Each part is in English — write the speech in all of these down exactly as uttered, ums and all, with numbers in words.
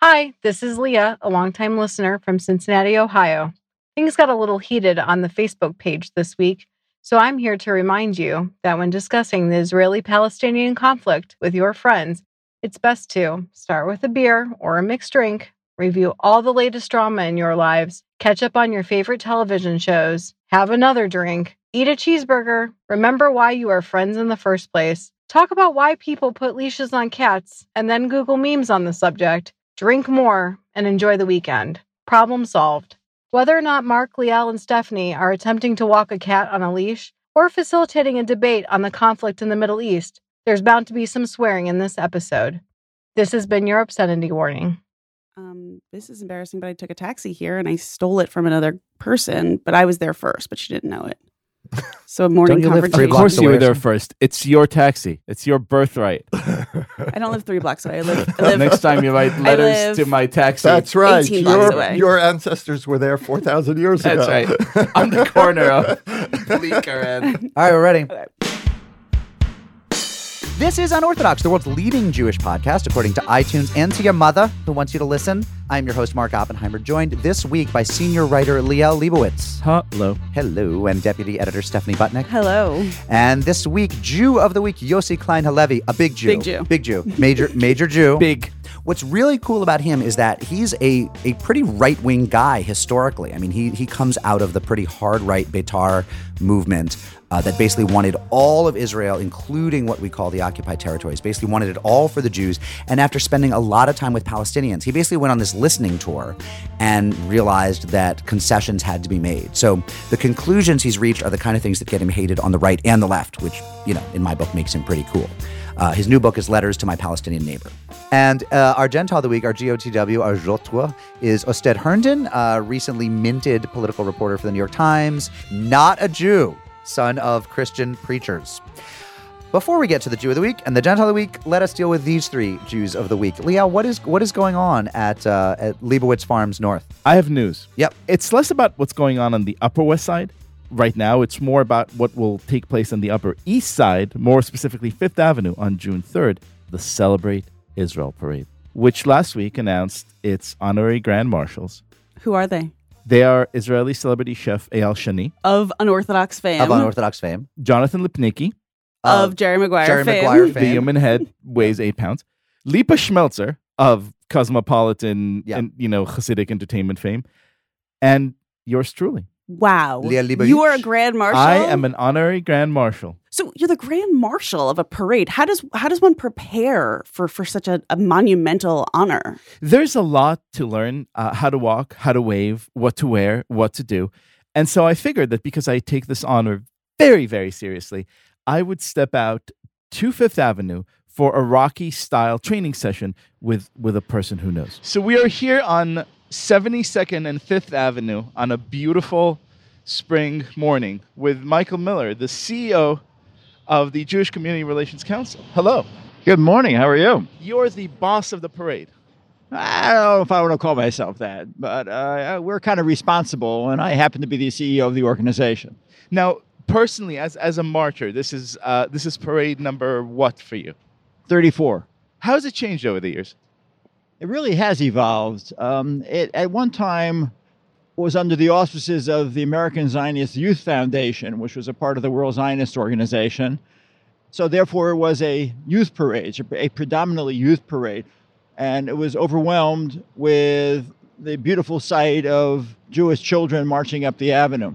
Hi, this is Leah, a longtime listener from Cincinnati, Ohio. Things got a little heated on the Facebook page this week, so I'm here to remind you that when discussing the Israeli-Palestinian conflict with your friends, it's best to start with a beer or a mixed drink, review all the latest drama in your lives, catch up on your favorite television shows, have another drink, eat a cheeseburger, remember why you are friends in the first place, talk about why people put leashes on cats, and then Google memes on the subject, drink more, and enjoy the weekend. Problem solved. Whether or not Mark, Liel, and Stephanie are attempting to walk a cat on a leash or facilitating a debate on the conflict in the Middle East, there's bound to be some swearing in this episode. This has been your obscenity warning. Um, this is embarrassing, but I took a taxi here and I stole it from another person, but I was there first, but she didn't know it. So a morning confrontation. Of course you were there first. It's your taxi. It's your birthright. I don't live three blocks away. I live. I live Next time you write letters to my taxi. That's right. eighteen blocks Your, away. your ancestors were there four thousand years ago. That's right. On the corner of Bleecker and... All right, we're ready. Okay. This is Unorthodox, the world's leading Jewish podcast, according to iTunes and to your mother, who wants you to listen. I'm your host, Mark Oppenheimer, joined this week by senior writer Liel Leibovitz. Hello. Hello. And deputy editor Stephanie Butnick. Hello. And this week, Jew of the Week, Yossi Klein Halevi, a big Jew. Big Jew. Big Jew. Major, major Jew. Big. What's really cool about him is that he's a, a pretty right-wing guy historically. I mean, he he comes out of the pretty hard-right Beitar movement uh, that basically wanted all of Israel, including what we call the occupied territories, basically wanted it all for the Jews. And after spending a lot of time with Palestinians, he basically went on this listening tour and realized that concessions had to be made. So the conclusions he's reached are the kind of things that get him hated on the right and the left, which, you know, in my book makes him pretty cool. Uh, his new book is Letters to My Palestinian Neighbor. And uh, our Gentile of the Week, our G O T W, our Jotwa, is Osted Herndon, uh, recently minted political reporter for the New York Times, not a Jew, son of Christian preachers. Before we get to the Jew of the Week and the Gentile of the Week, let us deal with these three Jews of the Week. Liel, what is what is going on at, uh, at Leibovitz Farms North? I have news. Yep. It's less about what's going on on the Upper West Side. Right now, it's more about what will take place on the Upper East Side, more specifically Fifth Avenue on June third, the Celebrate Israel Parade, which last week announced its honorary grand marshals. Who are they? They are Israeli celebrity chef Eyal Shani, Of unorthodox fame. Of unorthodox fame. Jonathan Lipnicki, Of Jerry Maguire Jerry fame. Maguire the fame. human head weighs eight pounds, Lipa Schmelzer of Cosmopolitan Yeah. and, you know, Hasidic entertainment fame, and yours truly. Wow. Liel Leibovitz. You are a grand marshal? I am an honorary grand marshal. So you're the grand marshal of a parade. How does how does one prepare for, for such a, a monumental honor? There's a lot to learn, uh, how to walk, how to wave, what to wear, what to do. And so I figured that because I take this honor very, very seriously, I would step out to Fifth Avenue for a Rocky-style training session with, with a person who knows. So we are here on seventy-second and Fifth Avenue on a beautiful spring morning with Michael Miller, the C E O of the Jewish Community Relations Council. Hello. Good morning. How are you? You're the boss of the parade. I don't know if I want to call myself that, but uh, we're kind of responsible, and I happen to be the C E O of the organization. Now, personally, as as a marcher, this is uh, this is parade number what for you? thirty-four. How has it changed over the years? It really has evolved. Um, it at one time was under the auspices of the American Zionist Youth Foundation, which was a part of the World Zionist Organization. So therefore, it was a youth parade, a predominantly youth parade. And it was overwhelmed with the beautiful sight of Jewish children marching up the avenue.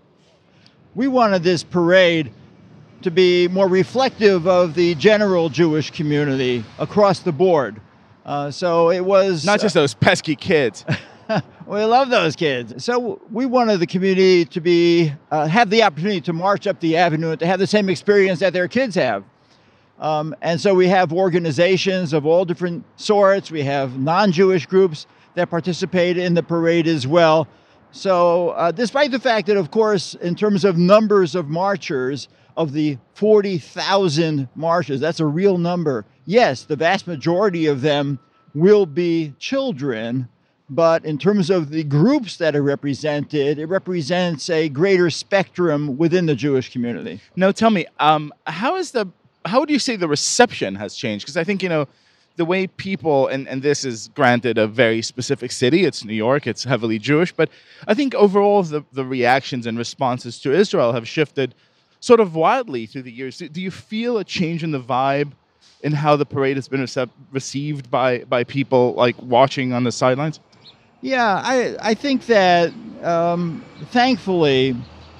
We wanted this parade to be more reflective of the general Jewish community across the board. Uh, so it was... Not just those pesky kids. We love those kids. So we wanted the community to be uh, have the opportunity to march up the avenue and to have the same experience that their kids have. Um, and so we have organizations of all different sorts. We have non-Jewish groups that participate in the parade as well. So uh, despite the fact that, of course, in terms of numbers of marchers, of the forty thousand marchers, that's a real number. Yes, the vast majority of them will be children. But in terms of the groups that are represented, it represents a greater spectrum within the Jewish community. Now, tell me, um, how is the how would you say the reception has changed? Because I think, you know, the way people, and, and this is granted a very specific city, it's New York, it's heavily Jewish, but I think overall the, the reactions and responses to Israel have shifted sort of wildly through the years. Do, do you feel a change in the vibe in how the parade has been rece- received by, by people like watching on the sidelines? Yeah, I, I think that um, thankfully,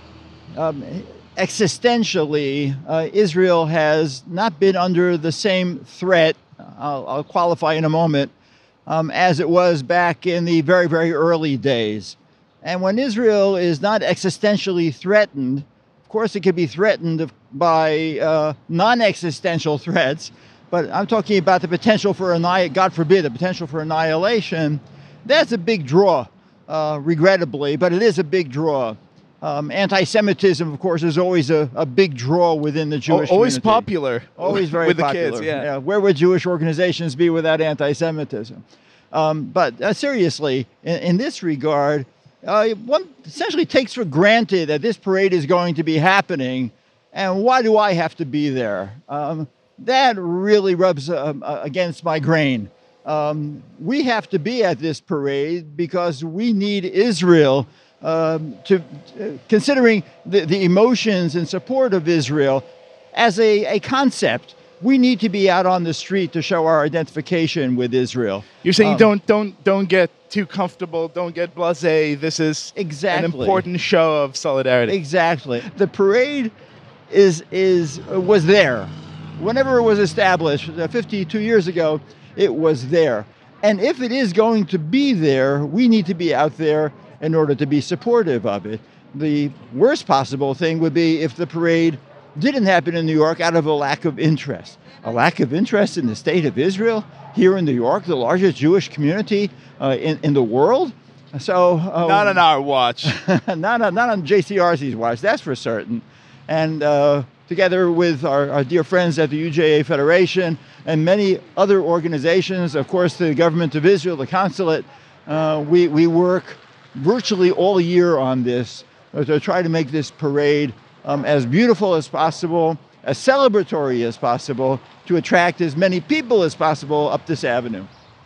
um, existentially, uh, Israel has not been under the same threat, I'll, I'll qualify in a moment, um, as it was back in the very, very early days. And when Israel is not existentially threatened, of course it could be threatened by uh, non-existential threats, but I'm talking about the potential for, anni- God forbid, the potential for annihilation. That's a big draw, uh, regrettably, but it is a big draw. Um, anti-Semitism, of course, is always a, a big draw within the Jewish oh, always community. popular. Always very with popular. the kids, yeah. yeah. Where would Jewish organizations be without anti-Semitism? Um, but uh, seriously, in, in this regard, uh, one essentially takes for granted that this parade is going to be happening, and why do I have to be there? Um, that really rubs uh, against my grain. Um, we have to be at this parade because we need Israel um, to, uh, considering the, the emotions and support of Israel as a, a concept. We need to be out on the street to show our identification with Israel. You're saying Um, don't don't don't get too comfortable, don't get blasé. This is Exactly. an important show of solidarity. Exactly. The parade is is was there. Whenever it was established, uh, fifty-two years ago, it was there. And if it is going to be there, we need to be out there in order to be supportive of it. The worst possible thing would be if the parade didn't happen in New York out of a lack of interest. A lack of interest in the state of Israel, here in New York, the largest Jewish community uh, in, in the world. So uh, Not on our watch. not, on, not on J C R C's watch, that's for certain. And uh, together with our, our dear friends at the U J A Federation and many other organizations, of course, the government of Israel, the consulate, uh, we, we work virtually all year on this uh, to try to make this parade um, as beautiful as possible, as celebratory as possible, to attract as many people as possible up this avenue.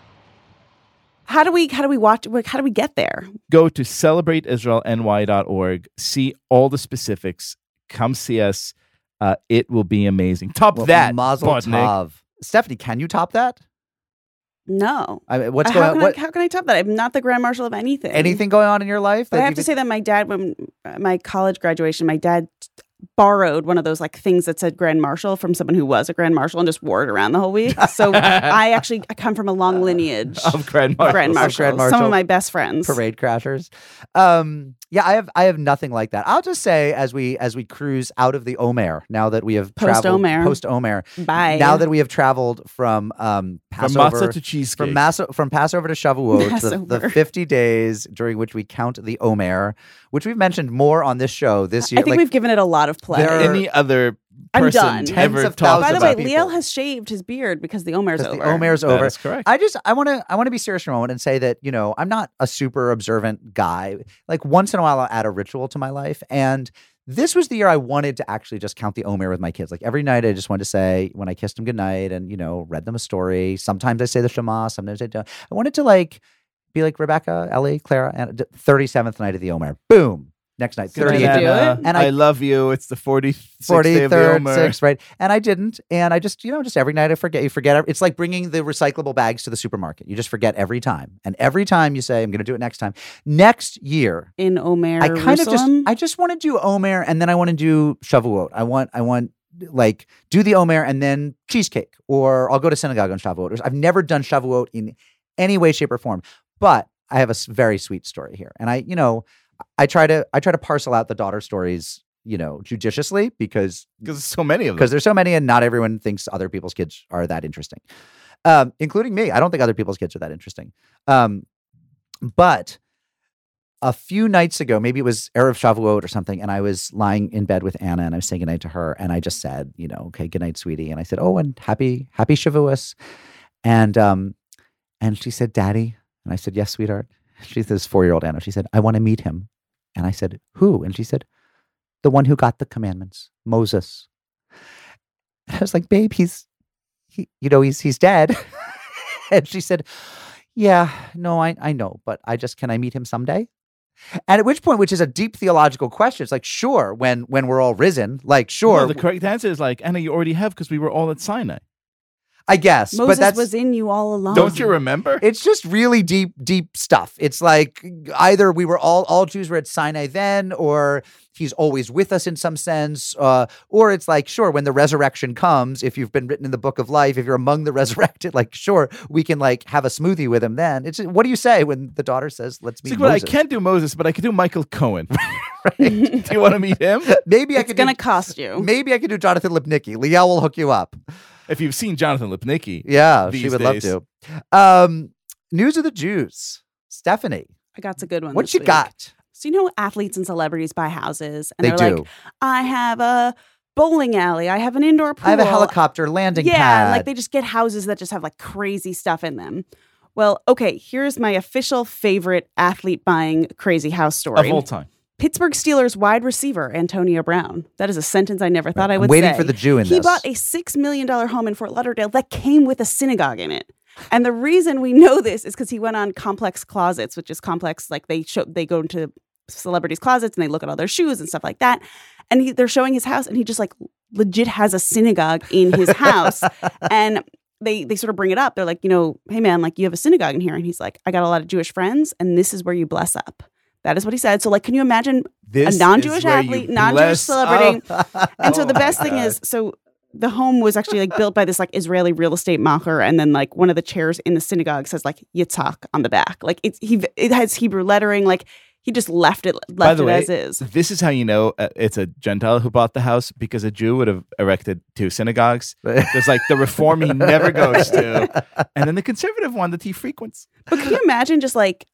How do we how do we watch how do we get there? Go to celebrate israel n y dot org, see all the specifics, come see us. Uh, it will be amazing. Top Well, that, Mazel Sputnik. tov. Stephanie, can you top that? No. I mean, what's Uh, going how on? can What, I, how can I top that? I'm not the grand marshal of anything. anything going on in your life? But that I you have to could- say that my dad, when uh, my college graduation, my dad borrowed one of those like things that said grand marshal from someone who was a grand marshal and just wore it around the whole week. So I actually I come from a long lineage Of Grand of Marshals. grand marshals. Grand Some Marshal of my best friends. parade crashers. Um, yeah, I have I have nothing like that. I'll just say as we as we cruise out of the Omer, now that we have Post traveled Omer. post Omer, Bye. now that we have traveled from um From Passover matzah to cheesecake. from Masso, from Passover to Shavuot, the, the Passover. fifty days during which we count the Omer, which we've mentioned more on this show this year. I think like, we've given it a lot of play. There are- Any other I'm person done. Tens ever of talked By the thousands way, about of Liel people. has shaved his beard because the Omer's because over. the Omer's That over. is correct. I just I want to I want to be serious for a moment and say that, you know, I'm not a super observant guy. Like once in a while I'll add a ritual to my life, and this was the year I wanted to actually just count the Omer with my kids. Like every night I just wanted to say when I kissed them goodnight and, you know, read them a story. Sometimes I say the Shema, sometimes I don't. I wanted to like be like Rebecca, Ellie, Clara, and thirty-seventh night of the Omer. Boom. Next night, Did you thirty-eighth. do Anna, it? And I, I- love you. It's the forty-sixth day of the forty-third, Omer. sixth, right? And I didn't. And I just, you know, just every night I forget. You forget. It's like bringing the recyclable bags to the supermarket. You just forget every time. And every time you say, I'm going to do it next time. Next year, In Omer, I kind of just, Jerusalem. I just want to do Omer and then I want to do Shavuot. I want, I want like do the Omer and then cheesecake, or I'll go to synagogue on Shavuot. I've never done Shavuot in any way, shape, or form. But I have a s- very sweet story here. And I, you know, I try to I try to parcel out the daughter stories, you know, judiciously because Because there's so many of them. because there's so many and not everyone thinks other people's kids are that interesting, um, including me. I don't think other people's kids are that interesting. Um, but a few nights ago, maybe it was Erev Shavuot or something, and I was lying in bed with Anna and I was saying goodnight to her, and I just said, you know, okay, goodnight, sweetie, and I said, oh, and happy happy Shavuos, and um, and she said, Daddy, and I said, yes, sweetheart. She's this four-year-old Anna. She said, I want to meet him. And I said, who? And she said, the one who got the commandments, Moses. And I was like, babe, he's, he, you know, he's he's dead. And she said, yeah, no, I, I know, but I just, can I meet him someday? And at which point, which is a deep theological question, it's like, sure, when when we're all risen, like, sure. No, the correct answer is like, Anna, you already have because we were all at Sinai. I guess. Moses but that's, was in you all along. Don't you remember? It's just really deep, deep stuff. It's like either we were all, all Jews were at Sinai then, or he's always with us in some sense. Uh, or it's like, sure, when the resurrection comes, if you've been written in the book of life, if you're among the resurrected, like, sure, we can like have a smoothie with him then. It's what do you say when the daughter says, let's meet It's like, well, I Moses? can't do Moses, but I can do Michael Cohen. Right? Do you want to meet him? Maybe I It's could going to do, cost you. maybe I could do Jonathan Lipnicki. Liel will hook you up. If you've seen Jonathan Lipnicki. Yeah, she these would days. love to. Um, news of the Jews. Stephanie, I got a good one. what this you week. got? So, you know, athletes and celebrities buy houses and They they're do. like, I have a bowling alley. I have an indoor pool. I have a helicopter landing yeah, pad. like they just get houses that just have like crazy stuff in them. Well, okay, here's my official favorite athlete buying crazy house story. Of all time. Pittsburgh Steelers wide receiver Antonio Brown. That is a sentence I never thought I would I'm waiting say. for the Jew in he this. bought a six million dollars home in Fort Lauderdale that came with a synagogue in it. And the reason we know this is because he went on Complex Closets, which is complex. Like they show, they go into celebrities' closets and they look at all their shoes and stuff like that. And he, they're showing his house, and he just like legit has a synagogue in his house. And they they sort of bring it up. They're like, you know, hey man, like you have a synagogue in here, and he's like, I got a lot of Jewish friends, and this is where you bless up. That is what he said. So, like, can you imagine This a non-Jewish is where you athlete, non-Jewish bless celebrity? up. And so Oh the my best thing God. is, so the home was actually like built by this like Israeli real estate macher, and then like one of the chairs in the synagogue says like Yitzhak on the back. Like it's he it has Hebrew lettering. Like he just left it left By the it way, as is. this is how you know uh, it's a Gentile who bought the house, because a Jew would have erected two synagogues. There's like the reform he never goes to, and then the conservative one that he frequents. But can you imagine just like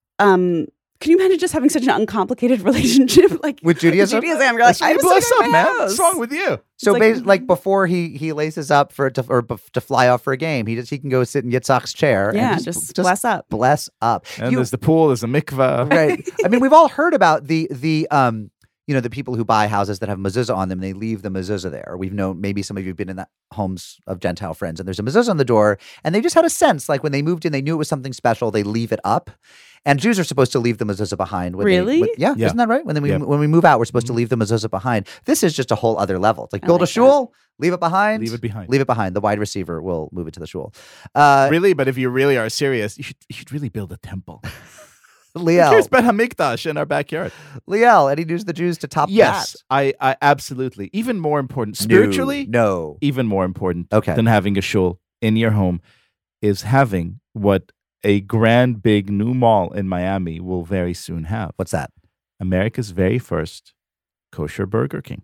um can you imagine just having such an uncomplicated relationship like With Judaism? Judaism, you're like, I have a Bless synagogue up, in my man. house. What's wrong with you? So, It's like, like- like before he he laces up for to or bef- to fly off for a game, he just he can go sit in Yitzhak's chair. Yeah, and just, bless up. bless up. And You- there's the pool, there's the mikvah. right. I mean, we've all heard about the the um you know the people who buy houses that have mezuzah on them. And they leave the mezuzah there. We've known, maybe some of you have been in that homes of Gentile friends, and there's a mezuzah on the door, and they just had a sense like when they moved in, they knew it was something special. They leave it up. And Jews are supposed to leave the mezuzah behind. When Really? They, when- yeah, Yeah. isn't that right? When we Yeah. when we move out, we're supposed to leave the mezuzah behind. This is just a whole other level. It's like I build a like that. shul, leave it behind, Leave it behind. leave it behind. The wide receiver will move it to the shul. Uh, Really, but if you really are serious, you should you should really build a temple. Here's Liel, Bet Hamikdash in our backyard. Liel, any news the Jews to top Yes, that? I, I absolutely. Even more important, spiritually, no. even more important Okay. than having a shul in your home is having what a grand big new mall in Miami will very soon have. What's that? America's very first kosher Burger King.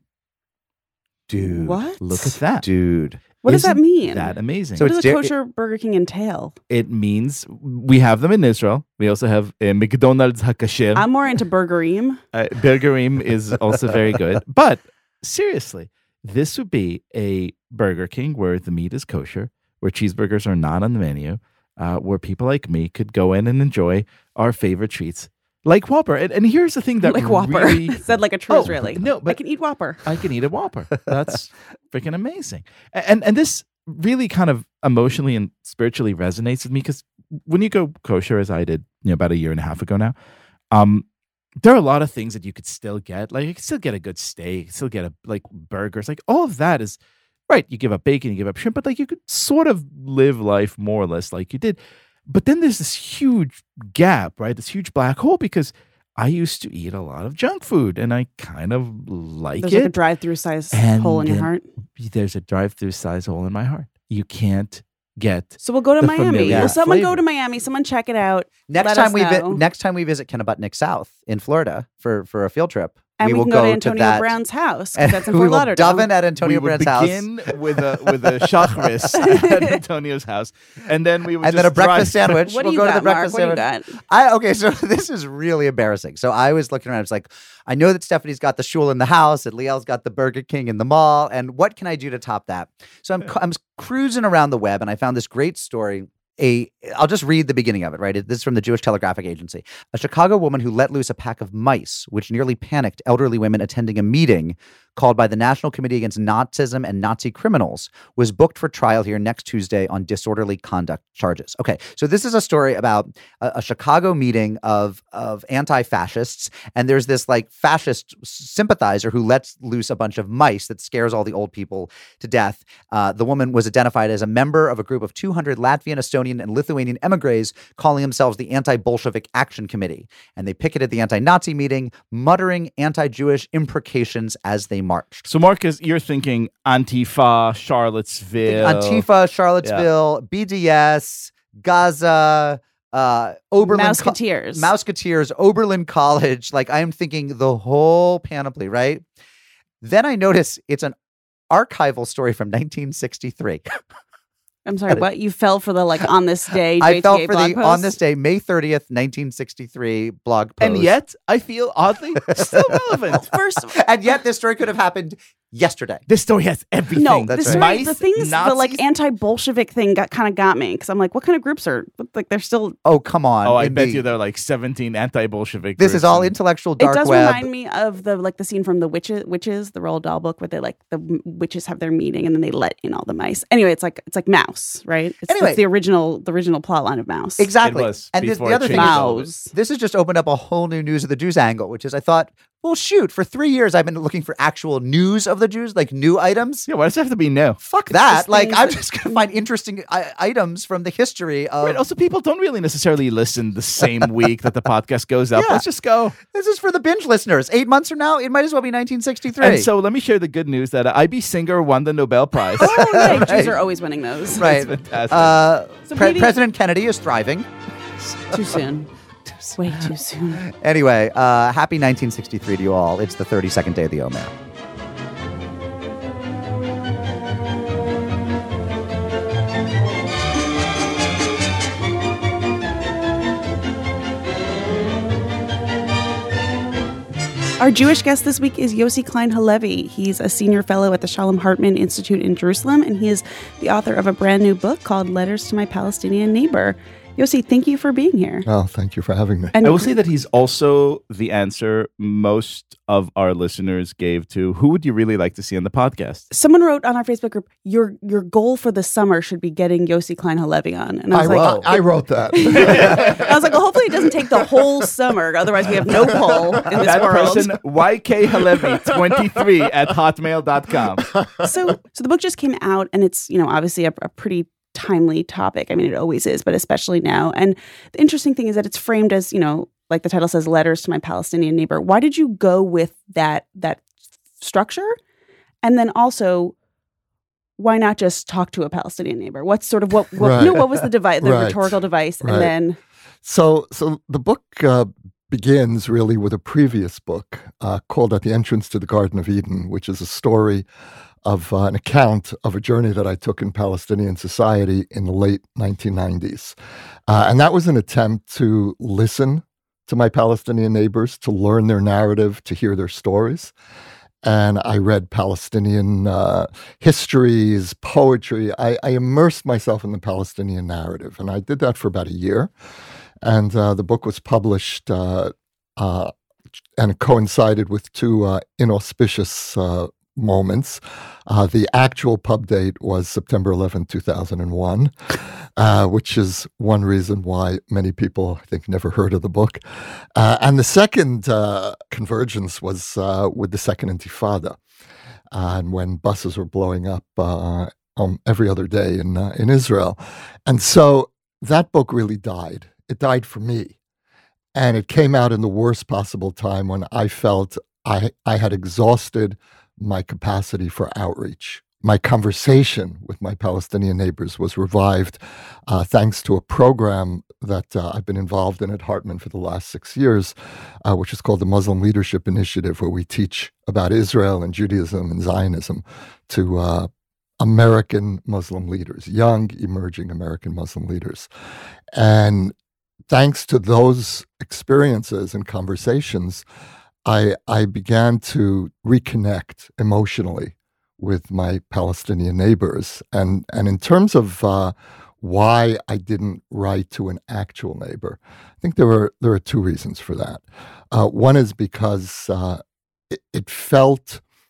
Dude. What? Look at that. Dude. What does that Isn't mean? That amazing. So what it's does a di- kosher Burger King entail? it means we have them in Israel. We also have uh, McDonald's Hakasher. I'm more into Burgerim. Uh, Burgerim is also very good. But seriously, this would be a Burger King where the meat is kosher, where cheeseburgers are not on the menu, uh, where people like me could go in and enjoy our favorite treats, like Whopper. And, and here's the thing that Like Whopper. really... Said like a true Oh, Israeli. no, I but can eat Whopper. I can eat a Whopper. That's freaking amazing. A- And and this really kind of emotionally and spiritually resonates with me, because when you go kosher, as I did, you know, about a year and a half ago now, um, there are a lot of things that you could still get. Like you could still get a good steak, still get a like burgers, like all of that is right. You give up bacon, you give up shrimp, but like you could sort of live life more or less like you did. But then there's this huge gap, right? This huge black hole, because I used to eat a lot of junk food and I kind of like There's it. like a drive-through size And hole in your then- heart. There's a drive-through size hole in my heart. You can't get. So we'll go to the Miami. familiar Will someone flavor. go to Miami? Someone check it out. Next Let time us we vi- know. next time we visit Kennebutnik South in Florida for, for a field trip, And we, will can go, to to Antonio that. Brown's house, 'cause And that's in we Fort will Lauderdale. daven at Antonio we would Brown's house. begin with a with a chakris at Antonio's house, and then we would And just then a breakfast drive- sandwich. What do we'll you go got, to the breakfast Mark? What do sandwich. you got? I okay, so this is really embarrassing. So I was looking around. It's like I know that Stephanie's got the shul in the house, and Liel's got the Burger King in the mall. And what can I do to top that? So I'm I'm cruising around the web, and I found this great story. A, I'll just read the beginning of it, right? This is from the Jewish Telegraphic Agency. A Chicago woman who let loose a pack of mice, which nearly panicked elderly women attending a meeting, called by the National Committee Against Nazism and Nazi Criminals, was booked for trial here next Tuesday on disorderly conduct charges. Okay, so this is a story about a, a Chicago meeting of, of anti-fascists, and there's this like fascist sympathizer who lets loose a bunch of mice that scares all the old people to death. Uh, the woman was identified as a member of a group of two hundred Latvian, Estonian, and Lithuanian emigres calling themselves the Anti-Bolshevik Action Committee, and they picketed the anti-Nazi meeting, muttering anti-Jewish imprecations as they marched. So, Marcus, you're thinking Antifa, Charlottesville. Antifa, Charlottesville, yeah. B D S, Gaza, uh, Oberlin. Mouseketeers. Co- Mouseketeers, Oberlin College. Like, I am thinking the whole panoply, right? Then I notice it's an archival story from nineteen sixty-three. I'm sorry, what? You fell for the, like, on this day I fell for blog the post? on this day, May thirtieth, nineteen sixty-three blog post. And yet, I feel oddly still relevant. First, and yet this story could have happened yesterday. This story has everything. no, That's the, right. story, the things, the, like, Nazis? anti-Bolshevik thing got kind of got me, because I'm like, what kind of groups are, like, they're still... Oh, come on. Oh, I In bet the- you there are like seventeen anti-Bolshevik This groups is all and- intellectual dark It does web. remind me of the like the scene from the witches, witches, the Roald Dahl book, where they like the witches have their meeting and then they let in all the mice. Anyway, it's like it's like Mouse, right? It's, Anyway. it's the original the original plot line of Mouse. Exactly. It was and this, before the it other thing changed is, all of it. Mouse. this has just opened up a whole new News of the Jews angle, which is I thought, well, shoot, for three years I've been looking for actual news of the Jews, like new items. Yeah, why does it have to be new? Fuck that. just Like, things I'm that- just going to find interesting I- items from the history of... Right, also, people don't really necessarily listen the same week that the podcast goes up. Yeah. Let's just go. This is for the binge listeners. Eight months from now, it might as well be nineteen sixty-three. And so let me share the good news that uh, I B Singer won the Nobel Prize. Oh, yeah, Right. Jews are always winning those. right. Fantastic. Uh, So Pre- maybe- President Kennedy is thriving. Too soon. Way too soon. Anyway, uh, happy nineteen sixty-three to you all. It's the thirty-second day of the Omer. Our Jewish guest this week is Yossi Klein Halevi. He's a senior fellow at the Shalom Hartman Institute in Jerusalem, and he is the author of a brand new book called Letters to My Palestinian Neighbor. Yossi, thank you for being here. Oh, thank you for having me. And I will say that he's also the answer most of our listeners gave to who would you really like to see on the podcast? someone wrote on our Facebook group, your your goal for the summer should be getting Yossi Klein Halevi on. And I I, was wrote, like, I wrote that. I was like, well, hopefully it doesn't take the whole summer. Otherwise, we have no poll in this That world. person, Y K Halevi twenty-three at hotmail dot com. So, so the book just came out, and it's, you know, obviously a, a pretty timely topic. I mean, it always is, but especially now. And the interesting thing is that it's framed as, you know, like the title says, Letters to My Palestinian Neighbor. Why did you go with that that structure? And then also, why not just talk to a Palestinian neighbor? What's sort of what, what Right. you know, what was the device, the Right. rhetorical device? Right. And then, So, so the book uh, begins really with a previous book uh, called At the Entrance to the Garden of Eden, which is a story of uh, an account of a journey that I took in Palestinian society in the late nineteen nineties. Uh, and that was an attempt to listen to my Palestinian neighbors, to learn their narrative, to hear their stories. And I read Palestinian uh, histories, poetry. I, I immersed myself in the Palestinian narrative. And I did that for about a year. And uh, the book was published, uh, uh, and it coincided with two uh, inauspicious uh, moments. Uh, the actual pub date was September eleventh, two thousand one, uh, which is one reason why many people, I think, never heard of the book. Uh, and the second uh, convergence was uh, with the Second Intifada, uh, and when buses were blowing up uh, um, every other day in uh, in Israel. And so that book really died. It died for me. And it came out in the worst possible time when I felt I, I had exhausted my capacity for outreach. My conversation with my Palestinian neighbors was revived uh, thanks to a program that uh, I've been involved in at Hartman for the last six years, uh, which is called the Muslim Leadership Initiative, where we teach about Israel and Judaism and Zionism to uh, American Muslim leaders, young, emerging American Muslim leaders. And thanks to those experiences and conversations, I, I began to reconnect emotionally with my Palestinian neighbors. And, and in terms of uh, why I didn't write to an actual neighbor, I think there were there are two reasons for that. Uh, one is because uh, it, it felt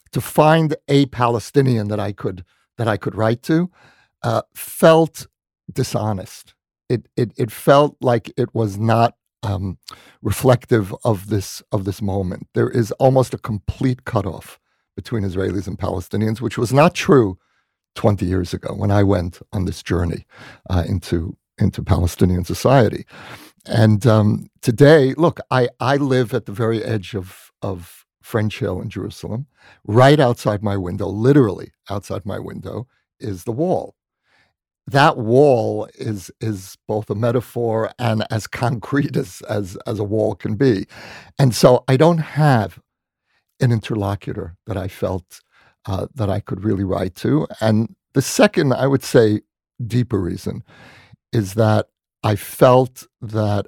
to find a Palestinian that I could that I could write to uh, felt dishonest. It, it it felt like it was not um, reflective of this of this moment. There is almost a complete cutoff between Israelis and Palestinians, which was not true twenty years ago when I went on this journey uh, into into Palestinian society. And um, today, look, I, I live at the very edge of, of French Hill in Jerusalem. Right outside my window, literally outside my window, is the wall. That wall is is both a metaphor and as concrete as, as, as a wall can be. And so I don't have an interlocutor that I felt uh, that I could really write to. And the second, I would say, deeper reason is that I felt that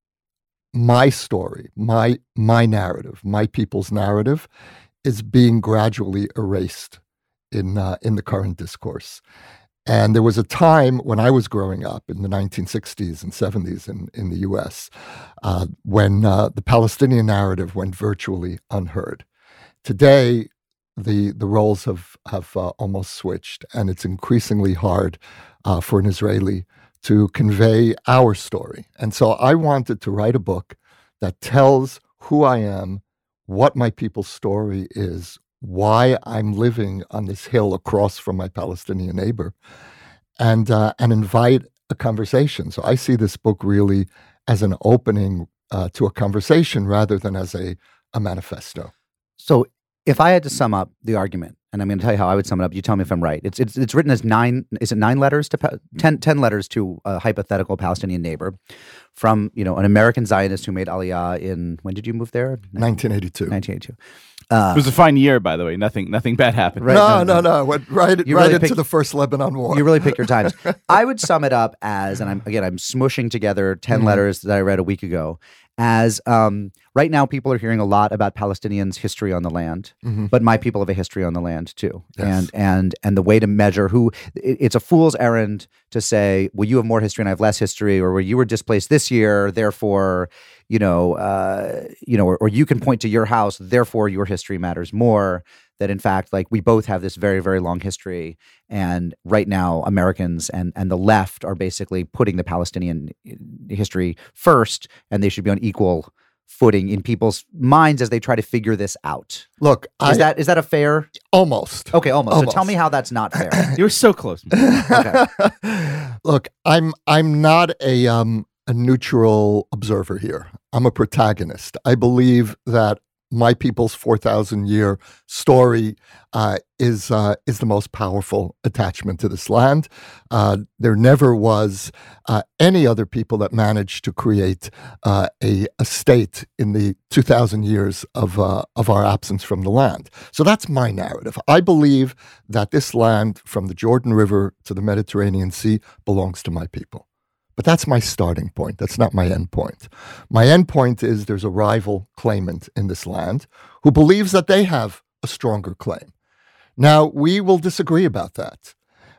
my story, my my narrative, my people's narrative, is being gradually erased in uh, in the current discourse. And there was a time when I was growing up in the nineteen sixties and seventies in, in the U S uh, when uh, the Palestinian narrative went virtually unheard. Today, the the roles have have uh, almost switched, and it's increasingly hard uh, for an Israeli to convey our story. And so I wanted to write a book that tells who I am, what my people's story is, why I'm living on this hill across from my Palestinian neighbor, and uh, and invite a conversation. So I see this book really as an opening uh, to a conversation rather than as a, a manifesto. So if I had to sum up the argument, and I'm going to tell you how I would sum it up, you tell me if I'm right. It's it's it's written as nine, is it nine letters to, ten, ten letters to a hypothetical Palestinian neighbor from, you know, an American Zionist who made Aliyah in, when did you move there? nineteen eighty-two. nineteen eighty-two. Uh, it was a fine year, by the way. Nothing nothing bad happened. Right, no, no, no, no. Went right, You right really into picked- the first Lebanon war. You really pick your times. I would sum it up as, and I'm again, I'm smushing together ten Mhm. letters that I read a week ago, as um, right now people are hearing a lot about Palestinians' history on the land, Mhm. but my people have a history on the land too. Yes. And and and the way to measure who, it, it's a fool's errand to say, well, you have more history and I have less history, or well, you were displaced this year, therefore, you know, uh, you know, or, or you can point to your house, therefore your history matters more. That in fact, like we both have this very, very long history, and right now Americans and and the left are basically putting the Palestinian history first, and they should be on equal footing in people's minds as they try to figure this out. Look, Is I, that is that a fair? almost. Okay, almost. Almost. So tell me how that's not fair. You were so close. Look, I'm I'm not a um a neutral observer here. I'm a protagonist. I believe that my people's four thousand year story uh, is uh, is the most powerful attachment to this land. Uh, there never was uh, any other people that managed to create uh, a, a state in the two thousand years of uh, of our absence from the land. So that's my narrative. I believe that this land, from the Jordan River to the Mediterranean Sea, belongs to my people. But that's my starting point. That's not my end point. My end point is there's a rival claimant in this land who believes that they have a stronger claim. Now, we will disagree about that.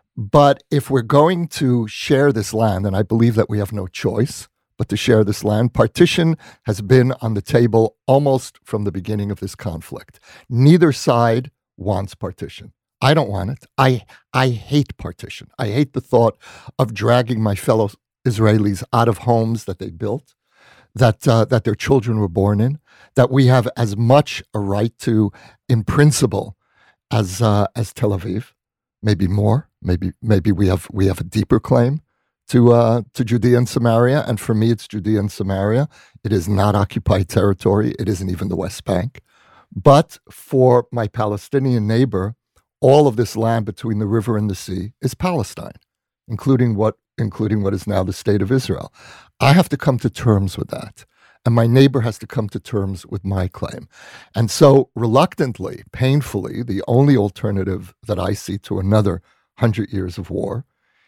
But if we're going to share this land, and I believe that we have no choice but to share this land, partition has been on the table almost from the beginning of this conflict. Neither side wants partition. I don't want it. I, I hate partition. I hate the thought of dragging my fellow Israelis out of homes that they built, that uh, that their children were born in, that we have as much a right to, in principle, as uh, as Tel Aviv, maybe more, maybe maybe we have we have a deeper claim to uh, to Judea and Samaria, and for me, it's Judea and Samaria. It is not occupied territory. It isn't even the West Bank. But for my Palestinian neighbor, all of this land between the river and the sea is Palestine, including what including what is now the state of Israel. I have to come to terms with that. And my neighbor has to come to terms with my claim. And so reluctantly, painfully, the only alternative that I see to another hundred years of war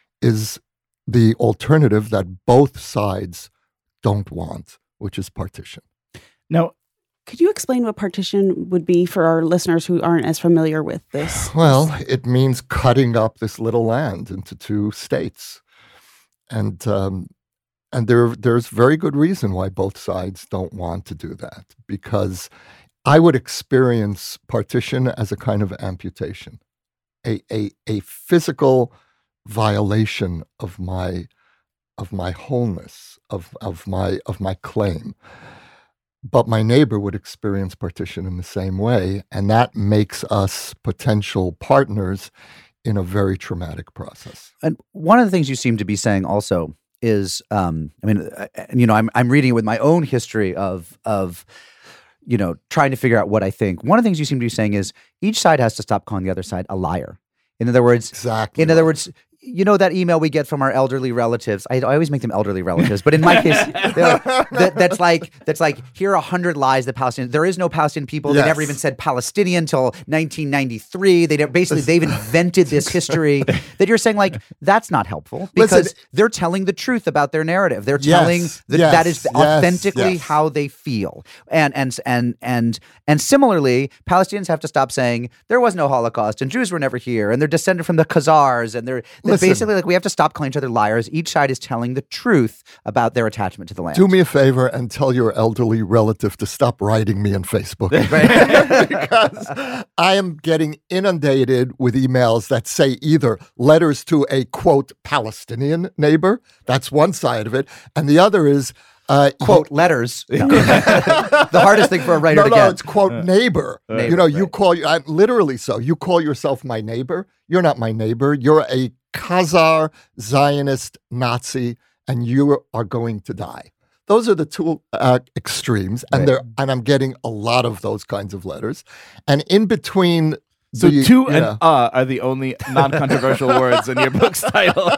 is the alternative that both sides don't want, which is partition. Now, Could you explain what partition would be for our listeners who aren't as familiar with this? Well, it means cutting up this little land into two states. And um, and there there's very good reason why both sides don't want to do that, because I would experience partition as a kind of amputation, a a, a physical violation of my of my wholeness, of of my of my claim. But my neighbor would experience partition in the same way, and that makes us potential partners in a very traumatic process. And one of the things you seem to be saying also is, um, I mean, uh, you know, I'm I'm reading it with my own history of of, you know, trying to figure out what I think. One of the things you seem to be saying is each side has to stop calling the other side a liar. In other words, Exactly. in other words, you know that email we get from our elderly relatives. I, I always make them elderly relatives, but in my case, they're like, that, that's like that's like here are a hundred lies that Palestinians. There is no Palestinian people. Yes. They never even said Palestinian until nineteen ninety-three. They don't- basically they've invented this history that you're saying like that's not helpful because Listen, they're telling the truth about their narrative. They're Yes, telling that yes, that is yes, authentically yes. how they feel. And and and and and similarly, Palestinians have to stop saying there was no Holocaust and Jews were never here and they're descended from the Khazars and they're, they're Listen. basically like we have to stop calling each other liars. Each side is telling the truth about their attachment to the land. Do me a favor and tell your elderly relative to stop writing me on Facebook. Because I am getting inundated with emails that say either letters to a, quote, Palestinian neighbor. That's one side of it. And the other is, uh, Quote letters. No. The hardest thing for a writer no, to no, get. it's quote neighbor. Neighbor, you know, you right. call you I'm literally so. You call yourself my neighbor. You're not my neighbor. You're a Khazar Zionist Nazi, and you are going to die. Those are the two uh, extremes, and Right. they're and I'm getting a lot of those kinds of letters. And in between, So the, "to" you and know, "uh" are the only non-controversial words in your book's title.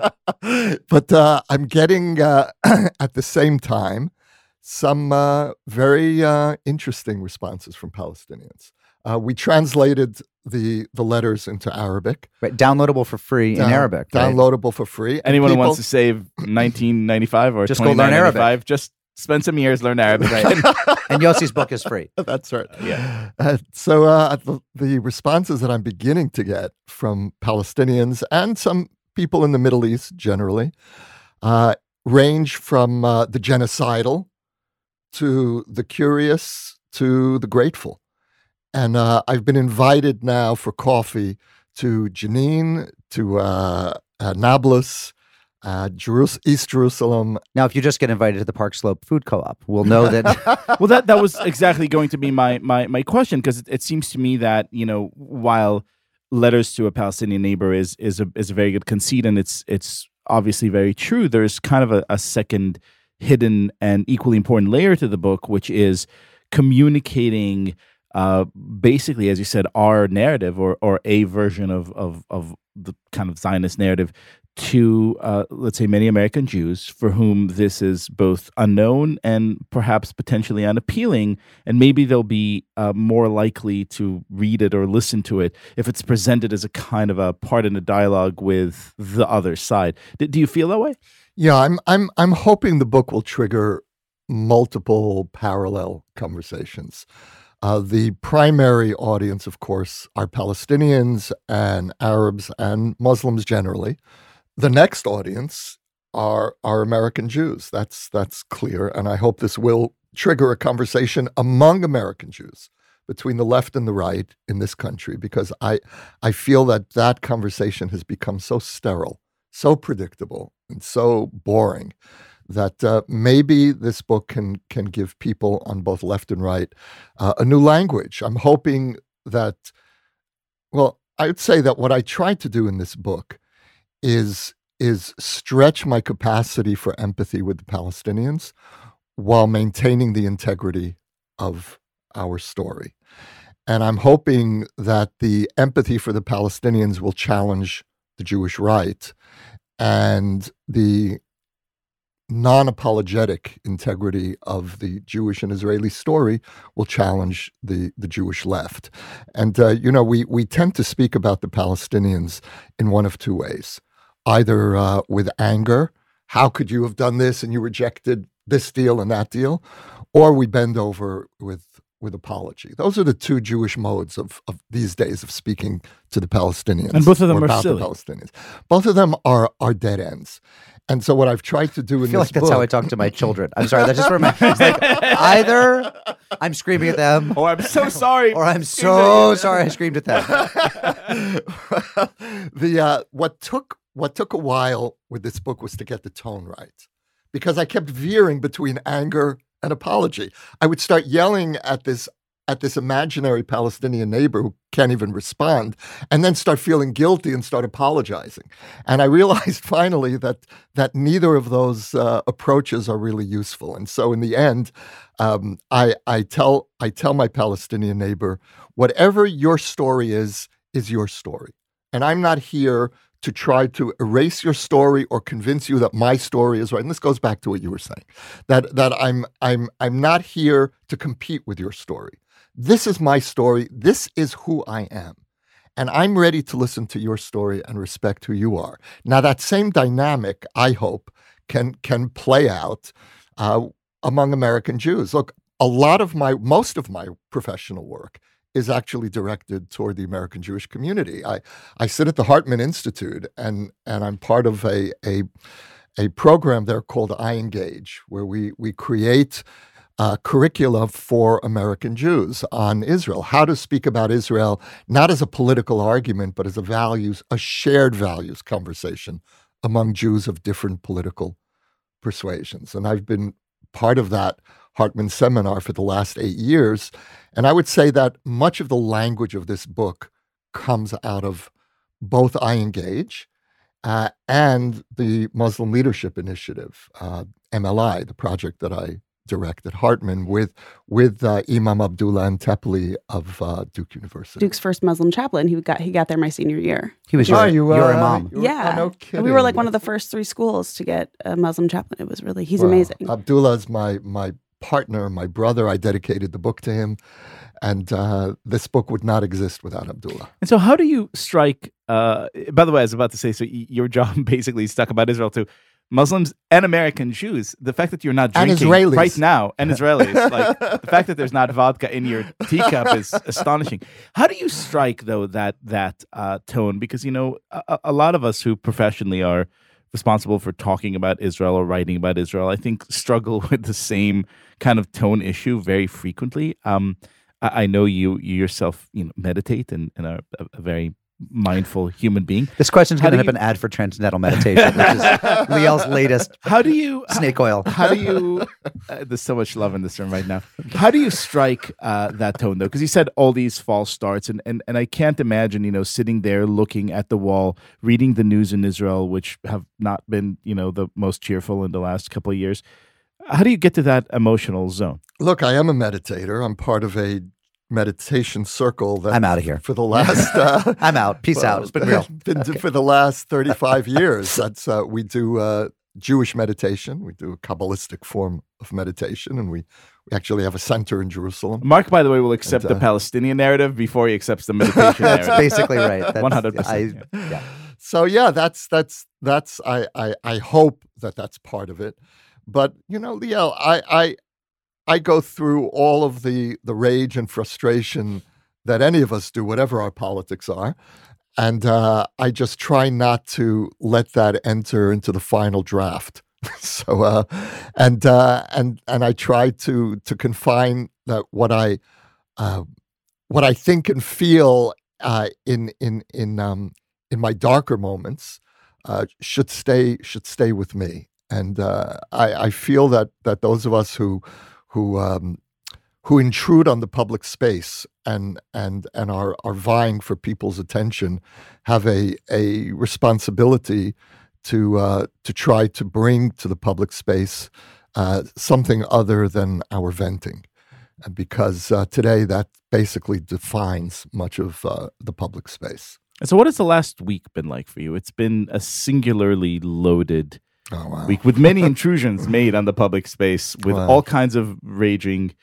but uh, I'm getting uh, at the same time some uh, very uh, interesting responses from Palestinians. Uh, we translated the the letters into Arabic. Right, downloadable for free Down- in Arabic. right? Downloadable for free. And Anyone who people- wants to save nineteen ninety-five or Just go learn Arabic. just spend some years, learn Arabic. And Yossi's book is free. That's right. Yeah. Uh, so uh, the, the responses that I'm beginning to get from Palestinians and some people in the Middle East generally uh, range from uh, the genocidal to the curious to the grateful. And uh, I've been invited now for coffee to Jenin, to uh, uh, Nablus, uh, Jerus- East Jerusalem. Now, if you just get invited to the Park Slope Food Co-op, we'll know that. Well, that that was exactly going to be my my my question, because it, it seems to me that, you know, while letters to a Palestinian neighbor is is a is a very good conceit, and it's it's obviously very true, there's kind of a, a second hidden and equally important layer to the book, which is communicating uh, basically, as you said, our narrative or or a version of of of the kind of Zionist narrative to, uh, let's say, many American Jews for whom this is both unknown and perhaps potentially unappealing, and maybe they'll be uh, more likely to read it or listen to it if it's presented as a kind of a part in a dialogue with the other side. D- do you feel that way? Yeah, I'm I'm I'm hoping the book will trigger multiple parallel conversations. Uh, the primary audience, of course, are Palestinians and Arabs and Muslims generally. The next audience are are American Jews. That's that's clear, and I hope this will trigger a conversation among American Jews between the left and the right in this country, because I I feel that that conversation has become so sterile, so predictable, and so boring that uh, maybe this book can can give people on both left and right uh, a new language. I'm hoping that, well, I would say that what I tried to do in this book is is stretch my capacity for empathy with the Palestinians while maintaining the integrity of our story. And I'm hoping that the empathy for the Palestinians will challenge the Jewish right, and the non-apologetic integrity of the Jewish and Israeli story will challenge the, the Jewish left. And, uh, you know, we, we tend to speak about the Palestinians in one of two ways. Either uh, with anger, how could you have done this and you rejected this deal and that deal? Or we bend over with with apology. Those are the two Jewish modes of, of these days of speaking to the Palestinians. And both of them or are about silly. the Palestinians. Both of them are, are dead ends. And so what I've tried to do in I feel this like that's book, how I talk to my children. I'm sorry, that just reminds me. It's like either I'm screaming at them, Oh, I'm so sorry. or I'm so sorry I screamed at them. the uh, what took what took a while with this book was to get the tone right, because I kept veering between anger and apology. I would start yelling at this at this imaginary Palestinian neighbor who can't even respond, and then start feeling guilty and start apologizing. And I realized finally that that neither of those uh, approaches are really useful. And so in the end, um, I, I tell I tell my Palestinian neighbor, whatever your story is, is your story. And I'm not here to try to erase your story or convince you that my story is right. And this goes back to what you were saying, that that I'm I'm I'm not here to compete with your story. This is my story. This is who I am. And I'm ready to listen to your story and respect who you are. Now, that same dynamic, I hope, can can play out uh, among American Jews. Look, a lot of my, most of my professional work is actually directed toward the American Jewish community. I, I sit at the Hartman Institute, and and I'm part of a a, a program there called I Engage, where we we create Uh, curricula for American Jews on Israel, how to speak about Israel, not as a political argument, but as a values, a shared values conversation among Jews of different political persuasions. And I've been part of that Hartman seminar for the last eight years. And I would say that much of the language of this book comes out of both I Engage uh, and the Muslim Leadership Initiative, uh, M L I, the project that I direct at Hartman with with uh, Imam Abdullah Antepli of uh, Duke University. Duke's first Muslim chaplain. He got he got there my senior year. He was your, Oh, you, your uh, imam. you were- Yeah. oh, no And kidding. we were like one of the first three schools to get a Muslim chaplain. It was really, he's Well, amazing. Abdullah's my my partner, my brother. I dedicated the book to him, and uh, this book would not exist without Abdullah. And so, how do you strike? Uh, by the way, I was about to say, so y- your job basically stuck about Israel too. Muslims and American Jews. The fact that you're not And drinking Israelis. right now, and Israelis, like the fact that there's not vodka in your teacup is astonishing. How do you strike though that that uh, tone? Because you know, a, a lot of us who professionally are responsible for talking about Israel or writing about Israel, I think, struggle with the same kind of tone issue very frequently. Um, I, I know you, you yourself, you know, meditate and, and are a, a very mindful human being. This question's How going to do end up you- an ad for Transcendental Meditation, which is Liel's latest How do you snake oil. How do you? Uh, there's so much love in this room right now. How do you strike uh, that tone though? Because you said all these false starts, and, and and I can't imagine, you know, sitting there looking at the wall, reading the news in Israel, which have not been, you know, the most cheerful in the last couple of years. How do you get to that emotional zone? Look, I am a meditator. I'm part of a meditation circle that I'm out of here. for the last uh, I'm out. Peace out. It's been real. been for the last thirty-five years. That's uh, we do uh, Jewish meditation. We do a Kabbalistic form of meditation, and we, we actually have a center in Jerusalem. Mark, by the way, will accept And, the uh, Palestinian narrative before he accepts the meditation That's narrative. basically right. That's- one hundred percent. I- yeah. yeah. So yeah, that's that's that's I I, I hope that that's part of it. But you know, Liel, I I I go through all of the the rage and frustration that any of us do, whatever our politics are, and uh, I just try not to let that enter into the final draft. so uh, and uh, and and I try to to confine that what I uh, what I think and feel uh, in in in um, in my darker moments uh, should stay should stay with me. And uh, I, I feel that that those of us who who um, who intrude on the public space and and and are are vying for people's attention have a a responsibility to uh, to try to bring to the public space uh, something other than our venting, because uh, today that basically defines much of uh, the public space. And so, what has the last week been like for you? It's been a singularly loaded Oh wow! week with many intrusions made on the public space, with Wow. all kinds of raging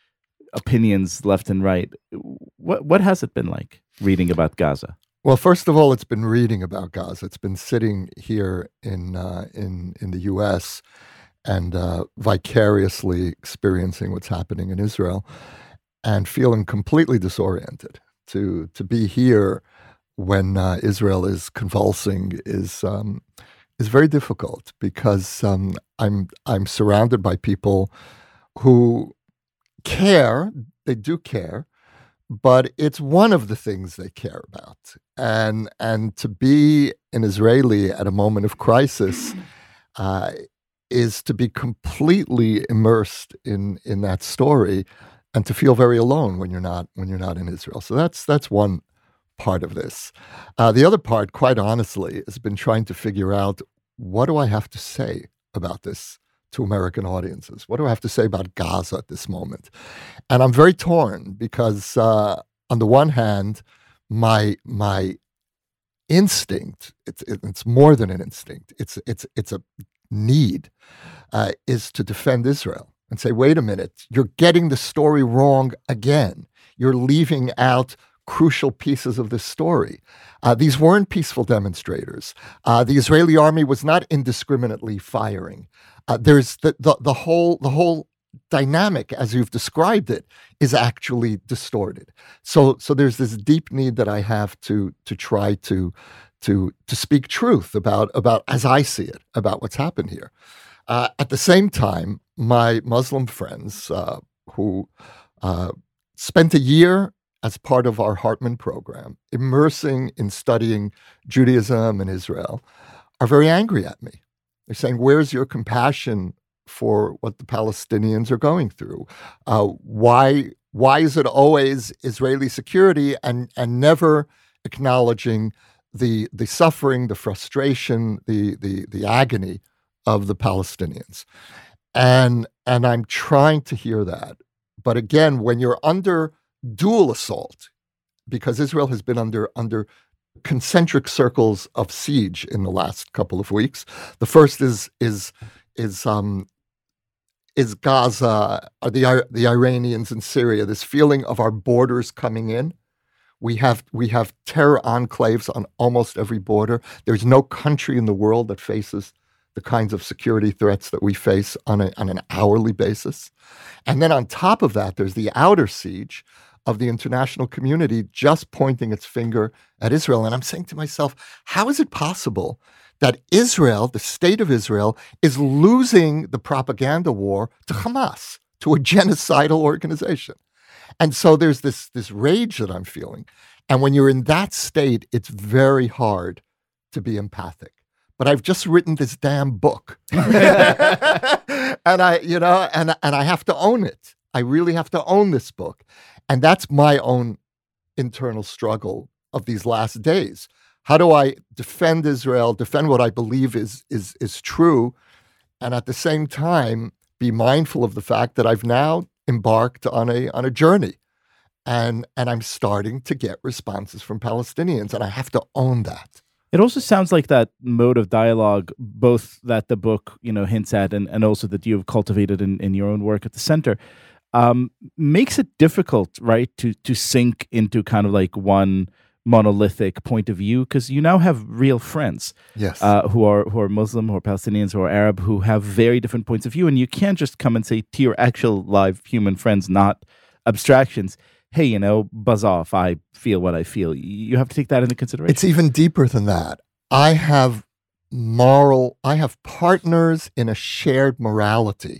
opinions left and right. What what has it been like reading about Gaza? Well, first of all, it's been reading about Gaza. It's been sitting here in uh, in in the U S and uh, vicariously experiencing what's happening in Israel, and feeling completely disoriented. To to be here when uh, Israel is convulsing is um, is very difficult because um, I'm I'm surrounded by people who care. They do care, but it's one of the things they care about. And and to be an Israeli at a moment of crisis uh, is to be completely immersed in in that story, and to feel very alone when you're not when you're not in Israel. So that's that's one part of this. Uh, the other part, quite honestly, has been trying to figure out, what do I have to say about this to American audiences? What do I have to say about Gaza at this moment? And I'm very torn because, uh, on the one hand, my my instinct, it's it's more than an instinct, it's it's it's a need, uh, is to defend Israel and say, wait a minute, you're getting the story wrong again. You're leaving out crucial pieces of this story. Uh, these weren't peaceful demonstrators. Uh, the Israeli army was not indiscriminately firing. Uh, there's the, the the whole the whole dynamic, as you've described it, is actually distorted. So so there's this deep need that I have to to try to to to speak truth about about as I see it about what's happened here. Uh, at the same time, my Muslim friends uh, who uh, spent a year as part of our Hartman program, immersing in studying Judaism and Israel, are very angry at me. They're saying, where's your compassion for what the Palestinians are going through? Uh, why why is it always Israeli security and, and never acknowledging the the suffering, the frustration, the the the agony of the Palestinians? And and I'm trying to hear that. But again, when you're under dual assault, because Israel has been under under concentric circles of siege in the last couple of weeks. The first is is is um is Gaza, are the the Iranians in Syria. This feeling of our borders coming in. We have we have terror enclaves on almost every border. There's no country in the world that faces the kinds of security threats that we face on a, on an hourly basis. And then on top of that, there's the outer siege of the international community just pointing its finger at Israel. And I'm saying to myself, how is it possible that Israel, the state of Israel, is losing the propaganda war to Hamas, to a genocidal organization? And so there's this, this rage that I'm feeling. And when you're in that state, it's very hard to be empathic. But I've just written this damn book. And I, you know, and, and I have to own it. I really have to own this book. And that's my own internal struggle of these last days. How do I defend Israel, defend what I believe is is is true, and at the same time be mindful of the fact that I've now embarked on a on a journey, and and I'm starting to get responses from Palestinians, and I have to own that. It also sounds like that mode of dialogue, both that the book, you know, hints at, and, and also that you've cultivated in, in your own work at the center, um, makes it difficult, right, to to sink into kind of like one monolithic point of view, because you now have real friends, yes, uh, who are who are Muslim, who are Palestinians, who are Arab, who have very different points of view, and you can't just come and say to your actual live human friends, not abstractions, hey, you know, buzz off, I feel what I feel. You have to take that into consideration. It's even deeper than that. I have moral, I have partners in a shared morality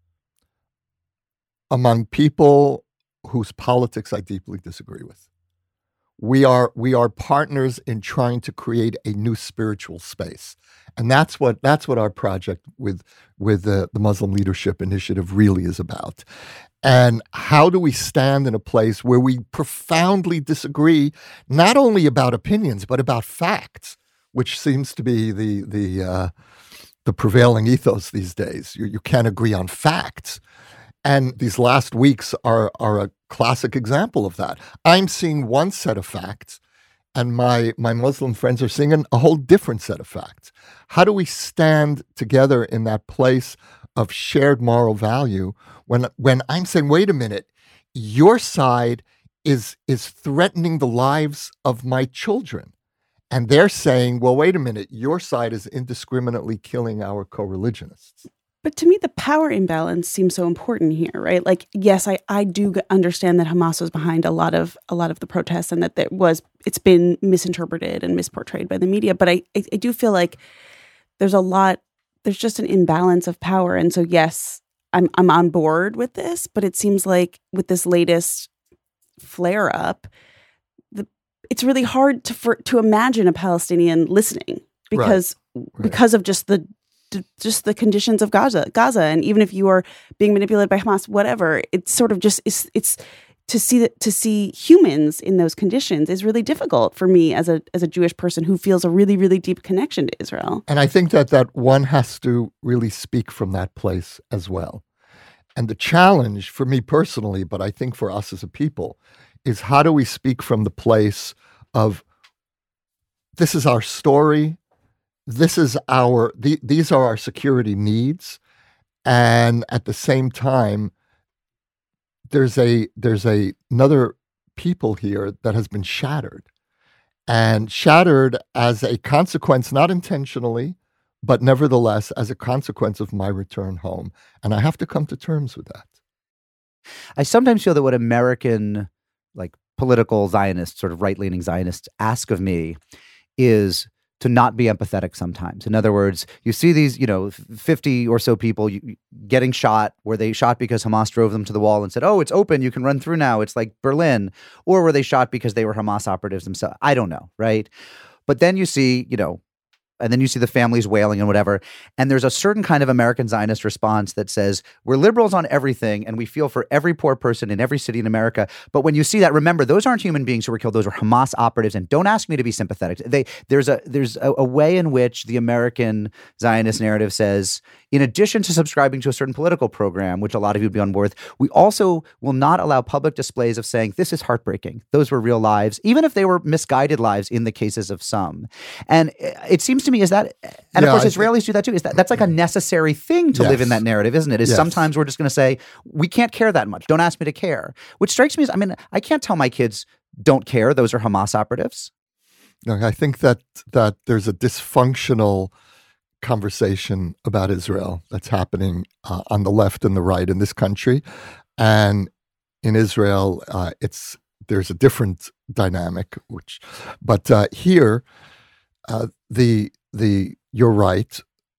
among people whose politics I deeply disagree with. We are we are partners in trying to create a new spiritual space. And that's what that's what our project with with the, the Muslim Leadership Initiative really is about. And how do we stand in a place where we profoundly disagree, not only about opinions, but about facts, which seems to be the the uh, the prevailing ethos these days. You, you can't agree on facts. And these last weeks are are a classic example of that. I'm seeing one set of facts, and my my Muslim friends are seeing an, a whole different set of facts. How do we stand together in that place of shared moral value when when I'm saying, wait a minute, your side is is threatening the lives of my children, and they're saying, well, wait a minute, your side is indiscriminately killing our co-religionists. But to me, the power imbalance seems so important here, right? Like, yes, I, I do understand that Hamas was behind a lot of a lot of the protests, and that there was it's been misinterpreted and misportrayed by the media. But I I, I do feel like there's a lot, there's just an imbalance of power. And so, yes, I'm I'm on board with this, but it seems like with this latest flare up, the, it's really hard to for, to imagine a Palestinian listening because Right. Right. because of just the just the conditions of Gaza, Gaza, and even if you are being manipulated by Hamas, whatever, it's sort of just it's it's to see that to see humans in those conditions is really difficult for me as a as a Jewish person who feels a really really deep connection to Israel. And I think that that one has to really speak from that place as well. And the challenge for me personally, but I think for us as a people, is how do we speak from the place of this is our story, this is our the, these are our security needs, and at the same time, there's a there's a another people here that has been shattered, and shattered as a consequence, not intentionally, but nevertheless as a consequence of my return home. And I have to come to terms with that. I sometimes feel that what American, like political Zionists, sort of right-leaning Zionists, ask of me is to not be empathetic sometimes. In other words, you see these, you know, fifty or so people getting shot. Were they shot because Hamas drove them to the wall and said, oh, it's open, you can run through now, it's like Berlin? Or were they shot because they were Hamas operatives themselves? I don't know, right? But then you see, you know, and then you see the families wailing and whatever. And there's a certain kind of American Zionist response that says, we're liberals on everything and we feel for every poor person in every city in America. But when you see that, remember, those aren't human beings who were killed. Those were Hamas operatives. And don't ask me to be sympathetic. They, there's a there's a, a way in which the American Zionist narrative says, in addition to subscribing to a certain political program, which a lot of you would be on board with, we also will not allow public displays of saying, this is heartbreaking. Those were real lives, even if they were misguided lives in the cases of some. And it seems to me is that, and Yeah, of course I Israelis think- do that too, is that that's like a necessary thing to Yes. live in that narrative, isn't it? Is Yes. sometimes we're just going to say, we can't care that much. Don't ask me to care. Which strikes me as, I mean, I can't tell my kids, don't care. Those are Hamas operatives. No, I think that that there's a dysfunctional conversation about Israel that's happening uh, on the left and the right in this country, and in Israel, uh, it's there's a different dynamic. Which, but uh, here, uh, the the you're right.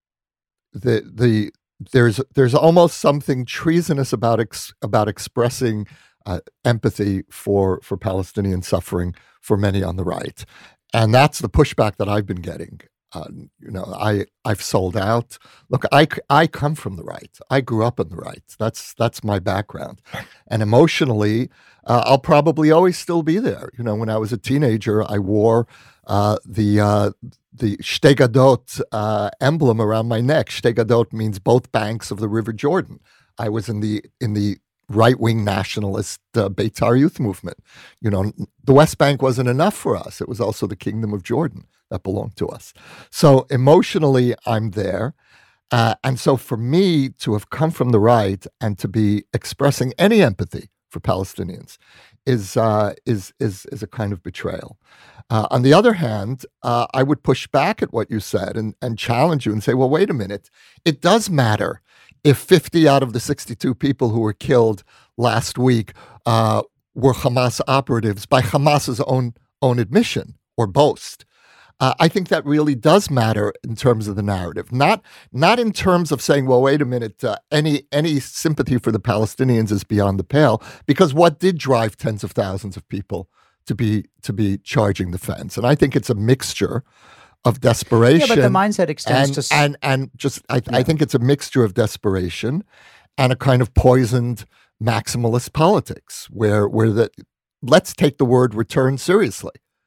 The the there's there's almost something treasonous about ex, about expressing uh, empathy for for Palestinian suffering for many on the right. And that's the pushback that I've been getting. Uh, you know, I I've sold out. Look, I, I come from the right. I grew up in the right. That's that's my background, and emotionally, uh, I'll probably always still be there. You know, when I was a teenager, I wore uh, the uh, the Shtei Gadot uh, emblem around my neck. Shtei Gadot means both banks of the River Jordan. I was in the in the right-wing nationalist uh, Beitar youth movement. You know, the West Bank wasn't enough for us. It was also the Kingdom of Jordan that belonged to us. So emotionally, I'm there. Uh, and so for me to have come from the right and to be expressing any empathy for Palestinians is uh, is is is a kind of betrayal. Uh, on the other hand, uh, I would push back at what you said and, and challenge you and say, well, wait a minute. It does matter if fifty out of the sixty-two people who were killed last week uh, were Hamas operatives by Hamas's own own admission or boast. Uh, I think that really does matter in terms of the narrative, not not in terms of saying, well, wait a minute, uh, any any sympathy for the Palestinians is beyond the pale, because what did drive tens of thousands of people to be to be charging the fence? And I think it's a mixture of desperation. Yeah, but the mindset extends and, to... s- and and just I, Yeah. I think it's a mixture of desperation and a kind of poisoned maximalist politics where where the let's take the word return seriously.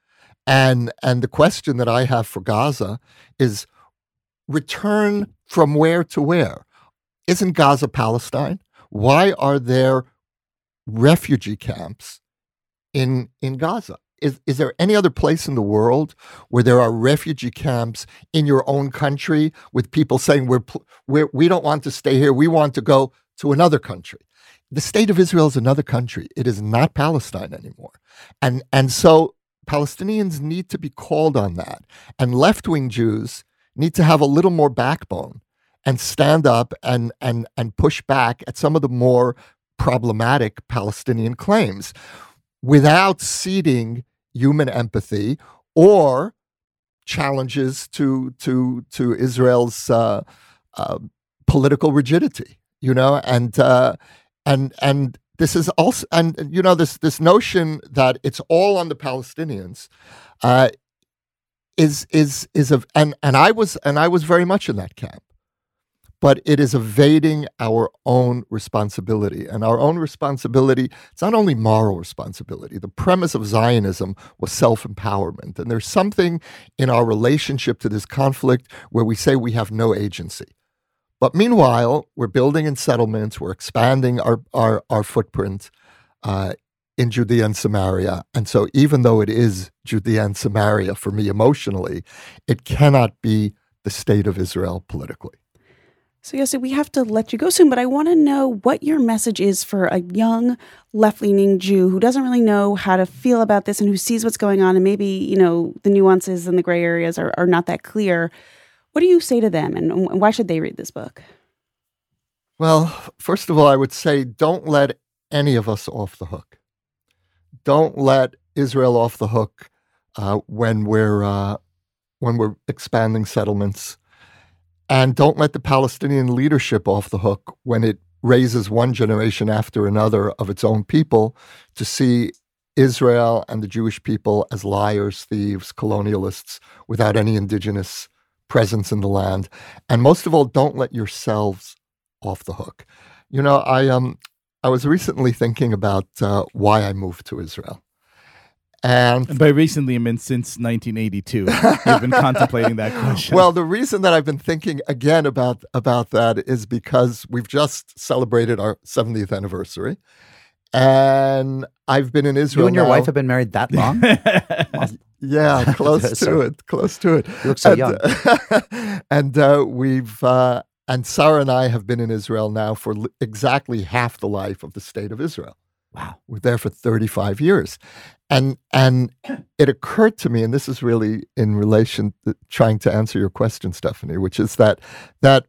And and the question that I have for Gaza is return from where to where? Isn't Gaza Palestine? Why are there refugee camps in in Gaza? Is is there any other place in the world where there are refugee camps in your own country with people saying we're, pl- we're we don't want to stay here, we want to go to another country? The state of Israel is another country. It is not Palestine anymore, and and so Palestinians need to be called on that, and left-wing Jews need to have a little more backbone and stand up and and and push back at some of the more problematic Palestinian claims, without ceding human empathy or challenges to to to Israel's uh, uh, political rigidity, you know, and uh, and and this is also, and you know, this this notion that it's all on the Palestinians uh, is is is of, and and I was and I was very much in that camp. But it is evading our own responsibility. And our own responsibility, it's not only moral responsibility. The premise of Zionism was self-empowerment. And there's something in our relationship to this conflict where we say we have no agency. But meanwhile, we're building in settlements, we're expanding our, our, our footprint uh, in Judea and Samaria. And so even though it is Judea and Samaria for me emotionally, it cannot be the state of Israel politically. So, Yossi, we have to let you go soon, but I want to know what your message is for a young left-leaning Jew who doesn't really know how to feel about this and who sees what's going on and maybe, you know, the nuances and the gray areas are, are not that clear. What do you say to them, and why should they read this book? Well, first of all, I would say don't let any of us off the hook. Don't let Israel off the hook uh, when we're uh, when we're expanding settlements. And don't let the Palestinian leadership off the hook when it raises one generation after another of its own people to see Israel and the Jewish people as liars, thieves, colonialists, without any indigenous presence in the land. And most of all, don't let yourselves off the hook. You know, I um, I was recently thinking about uh, why I moved to Israel. And, and by recently, I mean since nineteen eighty-two. You've been contemplating that question. Well, the reason that I've been thinking again about, about that is because we've just celebrated our seventieth anniversary. And I've been in Israel You and your now. wife have been married that long? Yeah, close to it, close to it. You look so and, young. and uh, we've, uh, and Sarah and I have been in Israel now for li- exactly half the life of the state of Israel. Wow. We're there for thirty-five years. And and it occurred to me, and this is really in relation to trying to answer your question, Stephanie, which is that that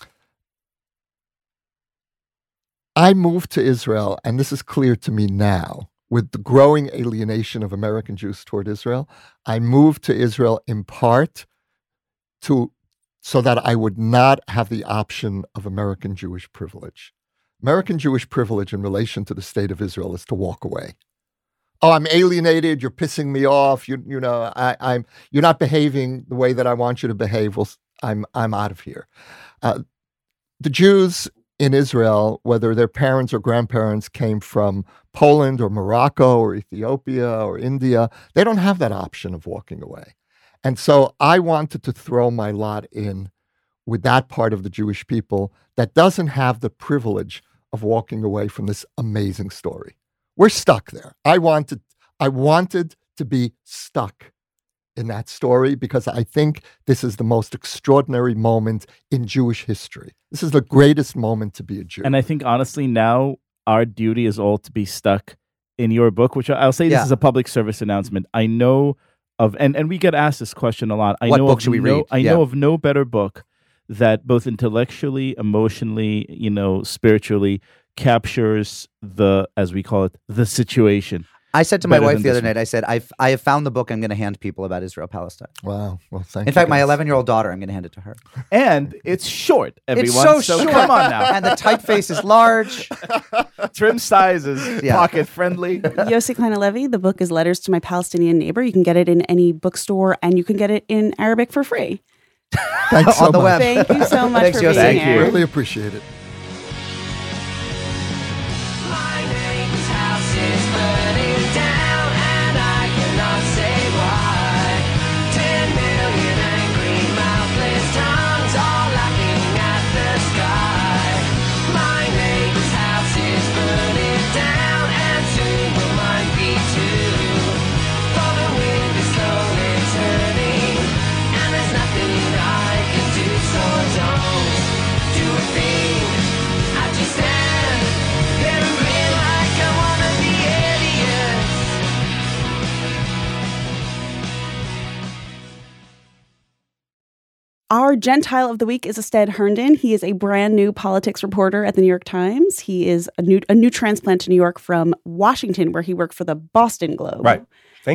I moved to Israel, and this is clear to me now, with the growing alienation of American Jews toward Israel. I moved to Israel in part to so that I would not have the option of American Jewish privilege. American Jewish privilege in relation to the state of Israel is to walk away. Oh, I'm alienated. You're pissing me off. You, you know, I, I'm. You're not behaving the way that I want you to behave. Well, I'm. I'm out of here. Uh, the Jews in Israel, whether their parents or grandparents came from Poland or Morocco or Ethiopia or India, they don't have that option of walking away. And so I wanted to throw my lot in with that part of the Jewish people that doesn't have the privilege of walking away from this amazing story. We're stuck there. I wanted, I wanted to be stuck in that story because I think this is the most extraordinary moment in Jewish history. This is the greatest moment to be a Jew. And I think honestly now our duty is all to be stuck in your book, which I'll say this Yeah. is a public service announcement. I know of, and, and we get asked this question a lot. I What know book of should we no, read? I Yeah. know of no better book that both intellectually, emotionally, you know, spiritually captures the, as we call it, the situation. I said to my Better wife than the other this one. night, I said, I've, I have found the book I'm going to hand people about Israel-Palestine. Wow. Well, thank In you. fact, my guys. eleven-year-old daughter, I'm going to hand it to her. And it's short, everyone. It's so, short. Come on now. And the typeface is large. Trim sizes, Yeah. pocket friendly. Yossi Klein-Halevi, the book is Letters to My Palestinian Neighbor. You can get it in any bookstore, and you can get it in Arabic for free. Thanks so on the much. web. Thank you so much Thanks, for Yossi. being Thank you. here. Really appreciate it. My neighbor's house is burning down, and I cannot say why. Ten million angry, mouthless tongues all laughing at the sky. My neighbor's house is burning down, and soon will mine be too. For the wind is slowly turning, and there's nothing I can do, so don't do a thing. I just stand there and grin like I'm one of the idiots. Our Gentile of the week is Ested Herndon. He is a brand new politics reporter at the New York Times. He is a new a new transplant to New York from Washington, where he worked for the Boston Globe. Right. Thank you.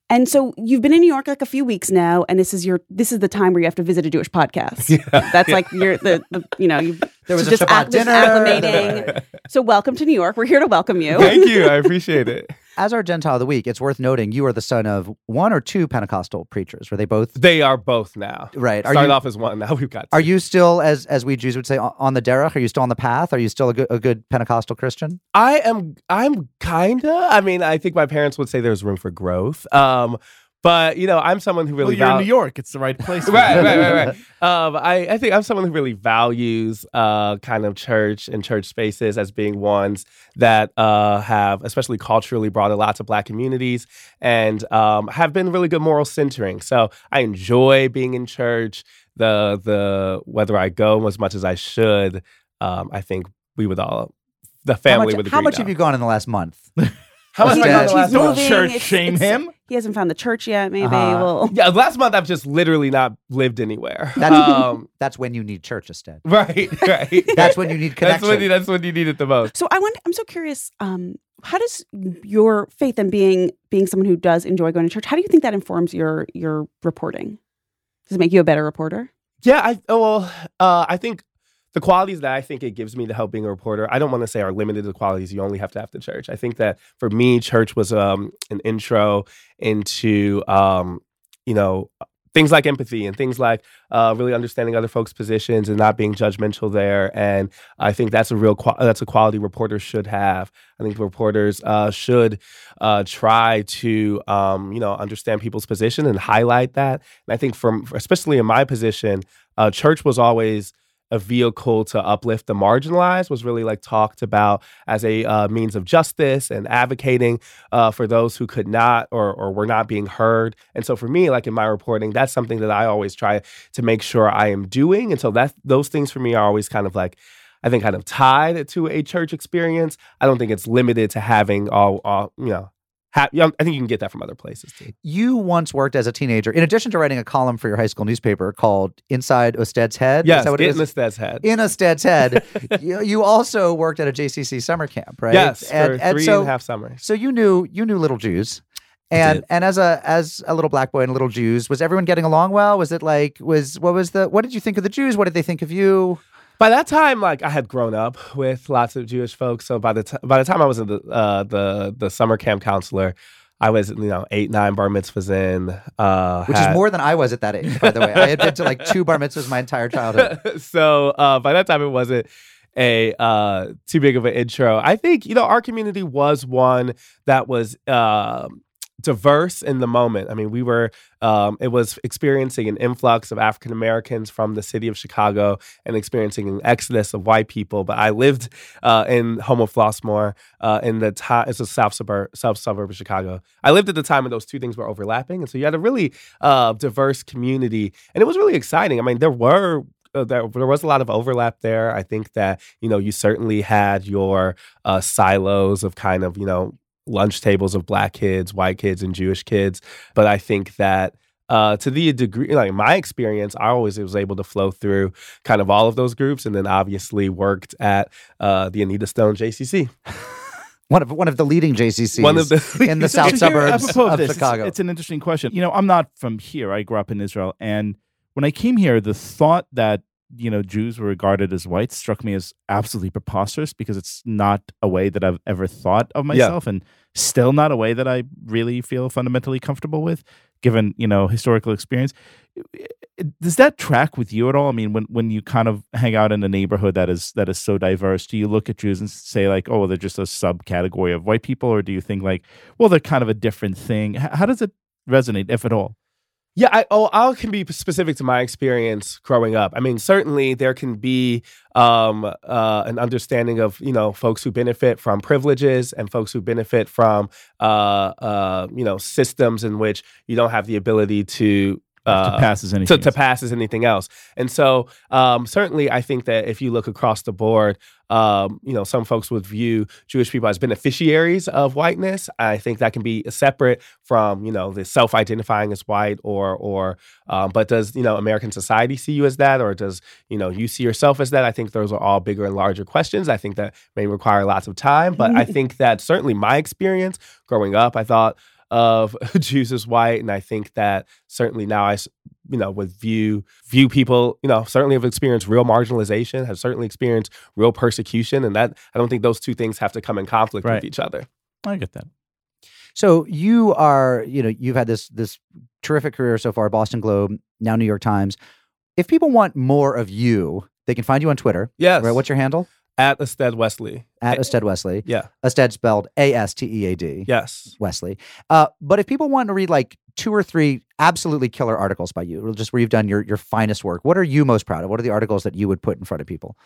And so you've been in New York like a few weeks now, and this is your this is the time where you have to visit a Jewish podcast. Yeah, That's yeah. like your the, the you know you There was a just Shabbat ac- just dinner. acclimating. So welcome to New York. We're here to welcome you. Thank you. I appreciate it. As our Gentile of the week, it's worth noting you are the son of one or two Pentecostal preachers. Were they both? They are both now. Right. Are Started you- off as one. Now we've got. Are two. you still, as as we Jews would say, on on the derech? Are you still on the path? Are you still a good, a good Pentecostal Christian? I am. I'm kinda. I mean, I think my parents would say there's room for growth. Um, but you know, I'm someone who Well, really. you're in val- New York. It's the right place. for right, you. right, right, right. Um, I, I think I'm someone who really values uh, kind of church and church spaces as being ones that uh, have, especially culturally, brought a lot to Black communities and um, have been really good moral centering. So I enjoy being in church. The the whether I go as much as I should, um, I think we would all, the How family much, would agree. how much now. have you gone in the last month? How much have I gone He's the last moving. month? Church It's- shame it's- him? He hasn't found the church yet. Maybe. Uh-huh. Well, Yeah, last month I've just literally not lived anywhere. That's, um, that's when you need church instead. right, right. That's when you need That's connection. when you, that's when you need it the most. so I want. I'm so curious. Um, how does your faith and being being someone who does enjoy going to church, how do you think that informs your your reporting? Does it make you a better reporter? Yeah, I oh, well, uh, I think the qualities that I think it gives me to help being a reporter, I don't want to say are limited to the qualities you only have to have to church. I think that for me, church was um, an intro into, um, you know, things like empathy and things like uh, really understanding other folks' positions and not being judgmental there. And I think that's a real qual- that's a quality reporters should have. I think reporters uh, should uh, try to um, you know understand people's position and highlight that. And I think from especially in my position, uh, church was always a vehicle to uplift the marginalized, was really like talked about as a uh, means of justice and advocating uh, for those who could not or or were not being heard. And so for me, like in my reporting, that's something that I always try to make sure I am doing. And so that those things for me are always kind of like, I think kind of tied to a church experience. I don't think it's limited to having all, all you know, ha- yeah, I think you can get that from other places too. You once worked as a teenager, in addition to writing a column for your high school newspaper called Inside Osted's Head. Yes, is that what get it in is? the Sted's head. In Osted's Head. you, you also worked at a J C C summer camp, right? Yes, and, for and three so, and a half summers. So you knew you knew little Jews. And did. and as a as a little black boy and little Jews, was everyone getting along well? Was it like was what was the what did you think of the Jews? What did they think of you? By that time, like I had grown up with lots of Jewish folks. So by the t- by the time I was in the uh, the the summer camp counselor, I was you know eight nine bar mitzvahs in, uh, Which had- is more than I was at that age, by the way. I had been to like two bar mitzvahs my entire childhood. so uh, by that time, it wasn't a uh, too big of an intro. I think you know our community was one that was uh, diverse in the moment. I mean, we were um, it was experiencing an influx of African Americans from the city of Chicago and experiencing an exodus of white people. But I lived uh, in Homo Flossmoor uh, in the time. It's a south suburb, south suburb of Chicago. I lived at the time when those two things were overlapping, and so you had a really uh, diverse community, and it was really exciting. I mean, there were. Uh, there, there was a lot of overlap there. I think that, you know, you certainly had your uh, silos of kind of, you know, lunch tables of black kids, white kids, and Jewish kids. But I think that uh, to the degree, like my experience, I always was able to flow through kind of all of those groups, and then obviously worked at uh, the Anita Stone J C C. One of one of the leading J C Cs One of the in the So south here, suburbs apropos of this, Chicago. It's, it's an interesting question. You know, I'm not from here. I grew up in Israel, and when I came here, the thought that you know Jews were regarded as whites struck me as absolutely preposterous because it's not a way that I've ever thought of myself, and still not a way that I really feel fundamentally comfortable with, given you know historical experience. Does that track with you at all? I mean, when when you kind of hang out in a neighborhood that is that is so diverse, do you look at Jews and say like, oh, they're just a subcategory of white people, or do you think like, well, they're kind of a different thing? H- how does it resonate, if at all? Yeah, I, oh, I can be specific to my experience growing up. I mean, certainly there can be um, uh, an understanding of, you know, folks who benefit from privileges and folks who benefit from, uh, uh, you know, systems in which you don't have the ability to Uh, to pass as to, anything to else. pass as anything else. And so um, certainly I think that if you look across the board, um, you know, some folks would view Jewish people as beneficiaries of whiteness. I think that can be separate from, you know, the self-identifying as white or, or um, but does, you know, American society see you as that, or does, you know, you see yourself as that? I think those are all bigger and larger questions. I think that may require lots of time, but I think that certainly my experience growing up, I thought, of Jews as white. And I think that certainly now I, s- you know, would view view people, you know, certainly have experienced real marginalization, have certainly experienced real persecution. And that I don't think those two things have to come in conflict Right. with each other. I get that. So you are, you know, you've had this this terrific career so far, Boston Globe, now New York Times. If people want more of you, they can find you on Twitter. Yes. Right. What's your handle? At Asted Wesley. At Eh, Asted Wesley. Yeah. Asted spelled A S T E A D. Yes. Wesley. Uh, but if people want to read like two or three absolutely killer articles by you, just where you've done your your finest work, what are you most proud of? What are the articles that you would put in front of people?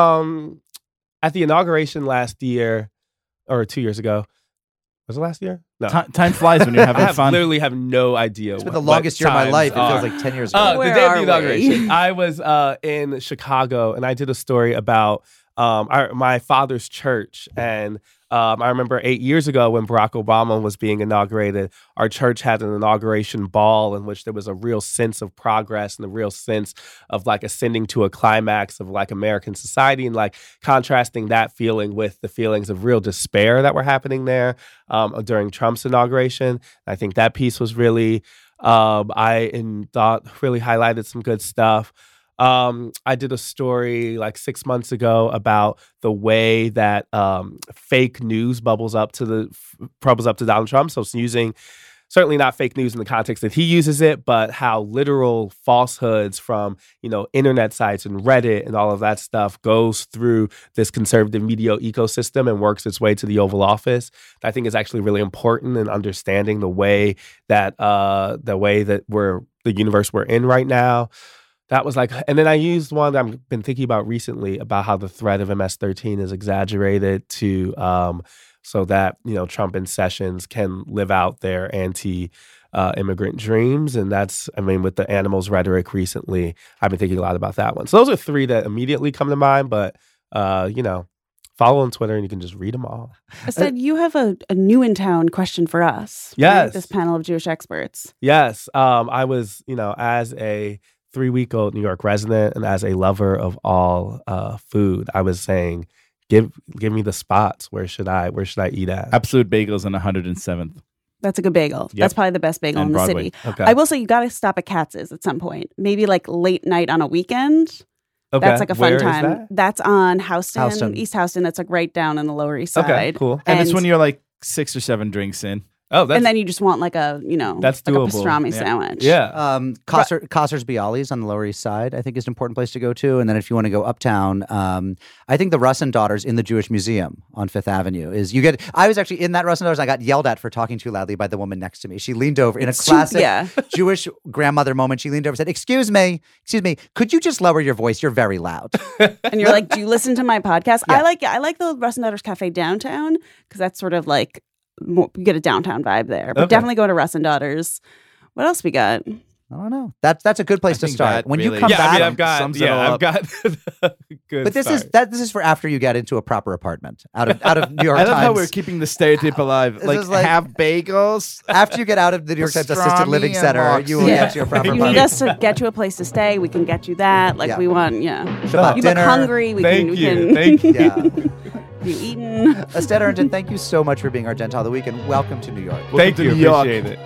Um, at the inauguration last year, or two years ago, was it last year? No. Ti- time flies when you're having I have, fun. literally have no idea. It's been what- the longest what year of my times life. It feels are. like ten years ago. Uh, the Where day of are the we? inauguration, I was uh, in Chicago, and I did a story about um, our, my father's church. And um, I remember eight years ago when Barack Obama was being inaugurated, our church had an inauguration ball in which there was a real sense of progress and a real sense of like ascending to a climax of like American society, and like contrasting that feeling with the feelings of real despair that were happening there um, during Trump's inauguration. I think that piece was really, um, I in, thought really highlighted some good stuff. Um, I did a story like six months ago about the way that um, fake news bubbles up to the bubbles up to Donald Trump. So it's using certainly not fake news in the context that he uses it, but how literal falsehoods from, you know, internet sites and Reddit and all of that stuff goes through this conservative media ecosystem and works its way to the Oval Office. I think is actually really important in understanding the way that uh, the way that we're the universe we're in right now. That was like, and then I used one that I've been thinking about recently about how the threat of M S thirteen is exaggerated to, um, so that, you know, Trump and Sessions can live out their anti uh, immigrant dreams. And that's, I mean, with the animals rhetoric recently, I've been thinking a lot about that one. So those are three that immediately come to mind, but, uh, you know, follow on Twitter and you can just read them all. Asted, you have a, a new in town question for us. right? Yes. This panel of Jewish experts. Yes. Um, I was, you know, as a three week old New York resident and as a lover of all uh, food, I was saying, give give me the spots. Where should I where should I eat at? Absolute Bagels on one hundred seventh. That's a good bagel. Yep. That's probably the best bagel And in the Broadway. city. Okay. I will say you got to stop at Katz's at some point. Maybe like late night on a weekend. Okay. That's like a fun Where is time. that? That's on Houston, Houston. East Houston. That's like right down in the Lower East Side. Okay, cool. And, it's when you're like six or seven drinks in. Oh, that's and then you just want like a, you know, That's like a doable. pastrami Yeah. sandwich. yeah. Um, Kosser, Kosser's Bialys on the Lower East Side, I think, is an important place to go to. And then if you want to go uptown, um, I think the Russin Daughters in the Jewish Museum on Fifth Avenue is you get. I was actually in that Russin Daughters. I got yelled at for talking too loudly by the woman next to me. She leaned over in a It's too- classic yeah. Jewish grandmother moment. She leaned over and said, "Excuse me, excuse me, could you just lower your voice? You're very loud." And you're like, do you listen to my podcast? Yeah. I like I like the Russin Daughters Cafe downtown because that's sort of like more, you get a downtown vibe there. But Okay. definitely go to Russin Daughters. What else we got? I don't know. That's that's a good place I to think start. that When you really- come yeah, back, I mean, I've got sums it yeah, all I've up. got good. but this is start. that this is for after you get into a proper apartment out of out of New York I love Times. how we're keeping the stereotype alive. This Like, is like- have bagels. After you get out of the New York Times Assisted Pastrami Living and Center, you will Yeah. get to your proper You apartment. need us to get you a place to stay. We can get you that. Like Yeah. we want, yeah. Shabbat You dinner. look hungry. We Thank can. We you. can. Thank you. Yeah. Have you eaten? Asted Arrington, thank you so much for being our Gentile of the Week, and welcome to New York. Thank to you. New York. Appreciate it.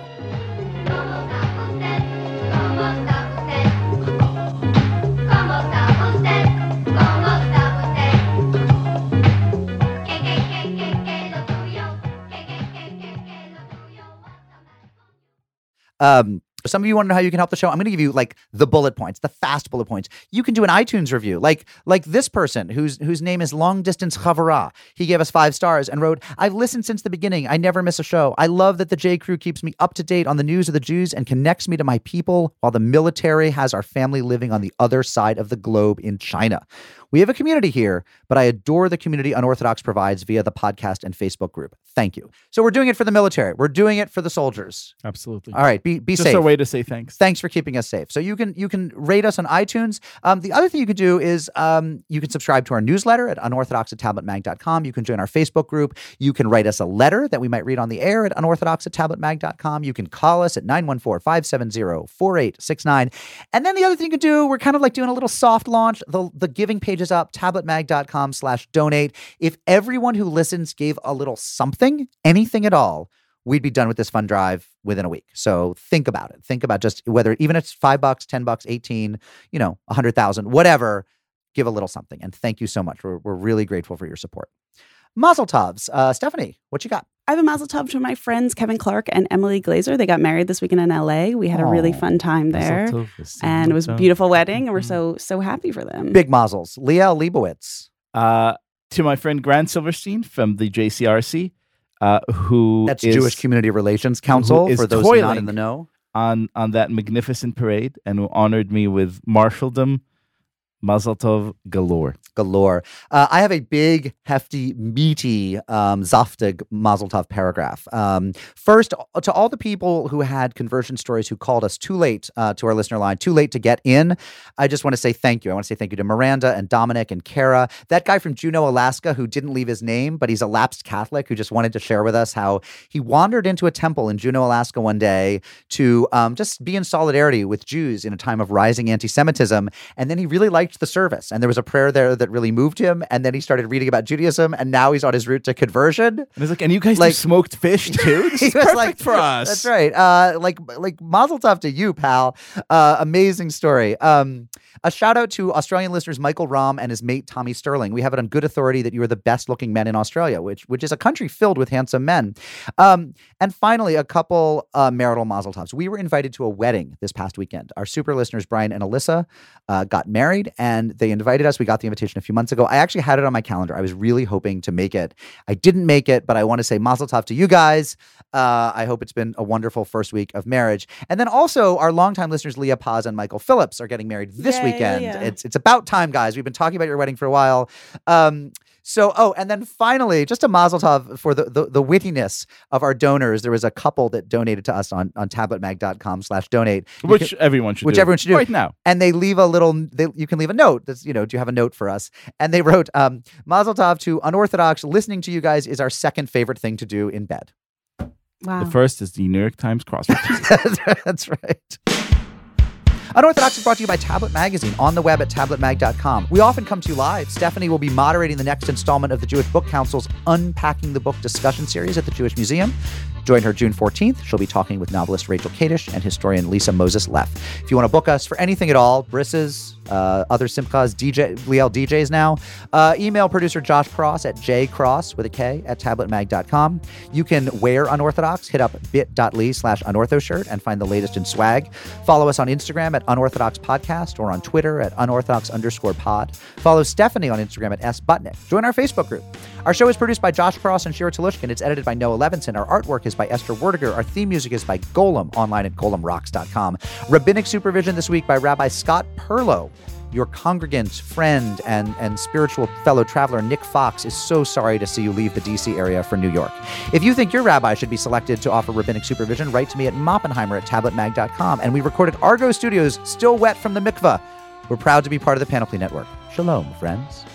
Um, some of you want to know how you can help the show. I'm going to give you like the bullet points, the fast bullet points. You can do an iTunes review, like like this person whose whose name is Long Distance Chavara. He gave us five stars and wrote, "I've listened since the beginning. I never miss a show. I love that the J Crew keeps me up to date on the news of the Jews and connects me to my people, while the military has our family living on the other side of the globe in China. We have a community here, but I adore the community Unorthodox provides via the podcast and Facebook group. Thank you." So we're doing it for the military. We're doing it for the soldiers. Absolutely. All right, be be Just safe. a way to say thanks. Thanks for keeping us safe. So you can you can rate us on iTunes. Um, the other thing you can do is um, you can subscribe to our newsletter at unorthodox at tablet mag dot com. You can join our Facebook group. You can write us a letter that we might read on the air at unorthodox at tablet mag dot com. You can call us at nine one four, five seven zero, four eight six nine. And then the other thing you can do, we're kind of like doing a little soft launch. The, the giving page is up, tablet mag dot com slash donate. If everyone who listens gave a little something, anything at all, we'd be done with this fund drive within a week. So think about it. Think about just whether even it's five bucks, ten bucks, eighteen, you know, a hundred thousand, whatever, give a little something. And thank you so much. We're, we're really grateful for your support. Mazel tovs. Uh, Stephanie, what you got? I have a mazel tov to my friends Kevin Clark and Emily Glazer. They got married this weekend in L A. We had a really Aw. fun time there, Mazel tov, and it was a mazel tov. beautiful wedding, and we're so so happy for them. Big mazels. Liel Leibowitz. Uh, to my friend Grant Silverstein from the J C R C, uh, who That's is Jewish Community Relations Council, is for those not in toiling the know. on on that magnificent parade and who honored me with marshaldom. Mazel tov galore. Galore. Uh, I have a big, hefty, meaty, um, zaftig Mazel Tov paragraph. Um, first, to all the people who had conversion stories who called us too late uh, to our listener line, too late to get in, I just want to say thank you. I want to say thank you to Miranda and Dominic and Kara. That guy from Juneau, Alaska, who didn't leave his name, but he's a lapsed Catholic who just wanted to share with us how he wandered into a temple in Juneau, Alaska one day to um, just be in solidarity with Jews in a time of rising anti-Semitism. And then he really liked the service. And there was a prayer there that really moved him. And then he started reading about Judaism. And now he's on his route to conversion. And he's like, and you guys Like- do smoked fish too? This He is was perfect like, for us. That's right. Uh, like, like Mazel Tov to you, pal. Uh, amazing story. Um, a shout out to Australian listeners Michael Rahm and his mate Tommy Sterling. We have it on good authority that you are the best looking men in Australia, which which is a country filled with handsome men. Um, and finally, a couple uh, marital Mazel Tovs. We were invited to a wedding this past weekend. Our super listeners Brian and Alyssa uh, got married, and they invited us. We got the invitation a few months ago. I actually had it on my calendar. I was really hoping to make it. I didn't make it, but I want to say Mazel Tov to you guys. Uh, I hope it's been a wonderful first week of marriage. And then also our longtime listeners, Leah Paz and Michael Phillips, are getting married this Yeah, yeah, weekend. yeah. It's it's about time, guys. We've been talking about your wedding for a while. Um, so, oh, and then finally, just a Mazel Tov for the, the the wittiness of our donors. There was a couple that donated to us on, on tabletmag.com slash donate. You Which can- everyone should which do. everyone should do. right now. and they leave a little, they, you can leave a note. That's, you know, do you have a note for us? And they wrote, um, Mazel Tov to Unorthodox. Listening to you guys is our second favorite thing to do in bed. Wow. The first is the New York Times crossword. That's right. Unorthodox is brought to you by Tablet Magazine on the web at tablet mag dot com. We often come to you live. Stephanie will be moderating the next installment of the Jewish Book Council's Unpacking the Book discussion series at the Jewish Museum. Join her June fourteenth. She'll be talking with novelist Rachel Kadish and historian Lisa Moses Leff. If you want to book us for anything at all, brisses, uh, other Simchas, D J, Liel D Js now, uh, email producer Josh Cross at jcross with a K at tablet mag dot com. You can wear Unorthodox. Hit up bit.ly slash unortho shirt and find the latest in swag. Follow us on Instagram at Unorthodox Podcast or on Twitter at unorthodox underscore pod. Follow Stephanie on Instagram at sbutnick. Join our Facebook group. Our show is produced by Josh Cross and Shira Talushkin. It's edited by Noah Levinson. Our artwork is by Esther Werdiger. Our theme music is by Golem, online at golem rocks dot com. Rabbinic supervision this week by Rabbi Scott Perlow. Your congregant, friend, and, and spiritual fellow traveler, Nick Fox, is so sorry to see you leave the D C area for New York. If you think your rabbi should be selected to offer rabbinic supervision, write to me at moppenheimer at tablet mag dot com. And we recorded Argo Studios, still wet from the mikvah. We're proud to be part of the Panoply Network. Shalom, friends.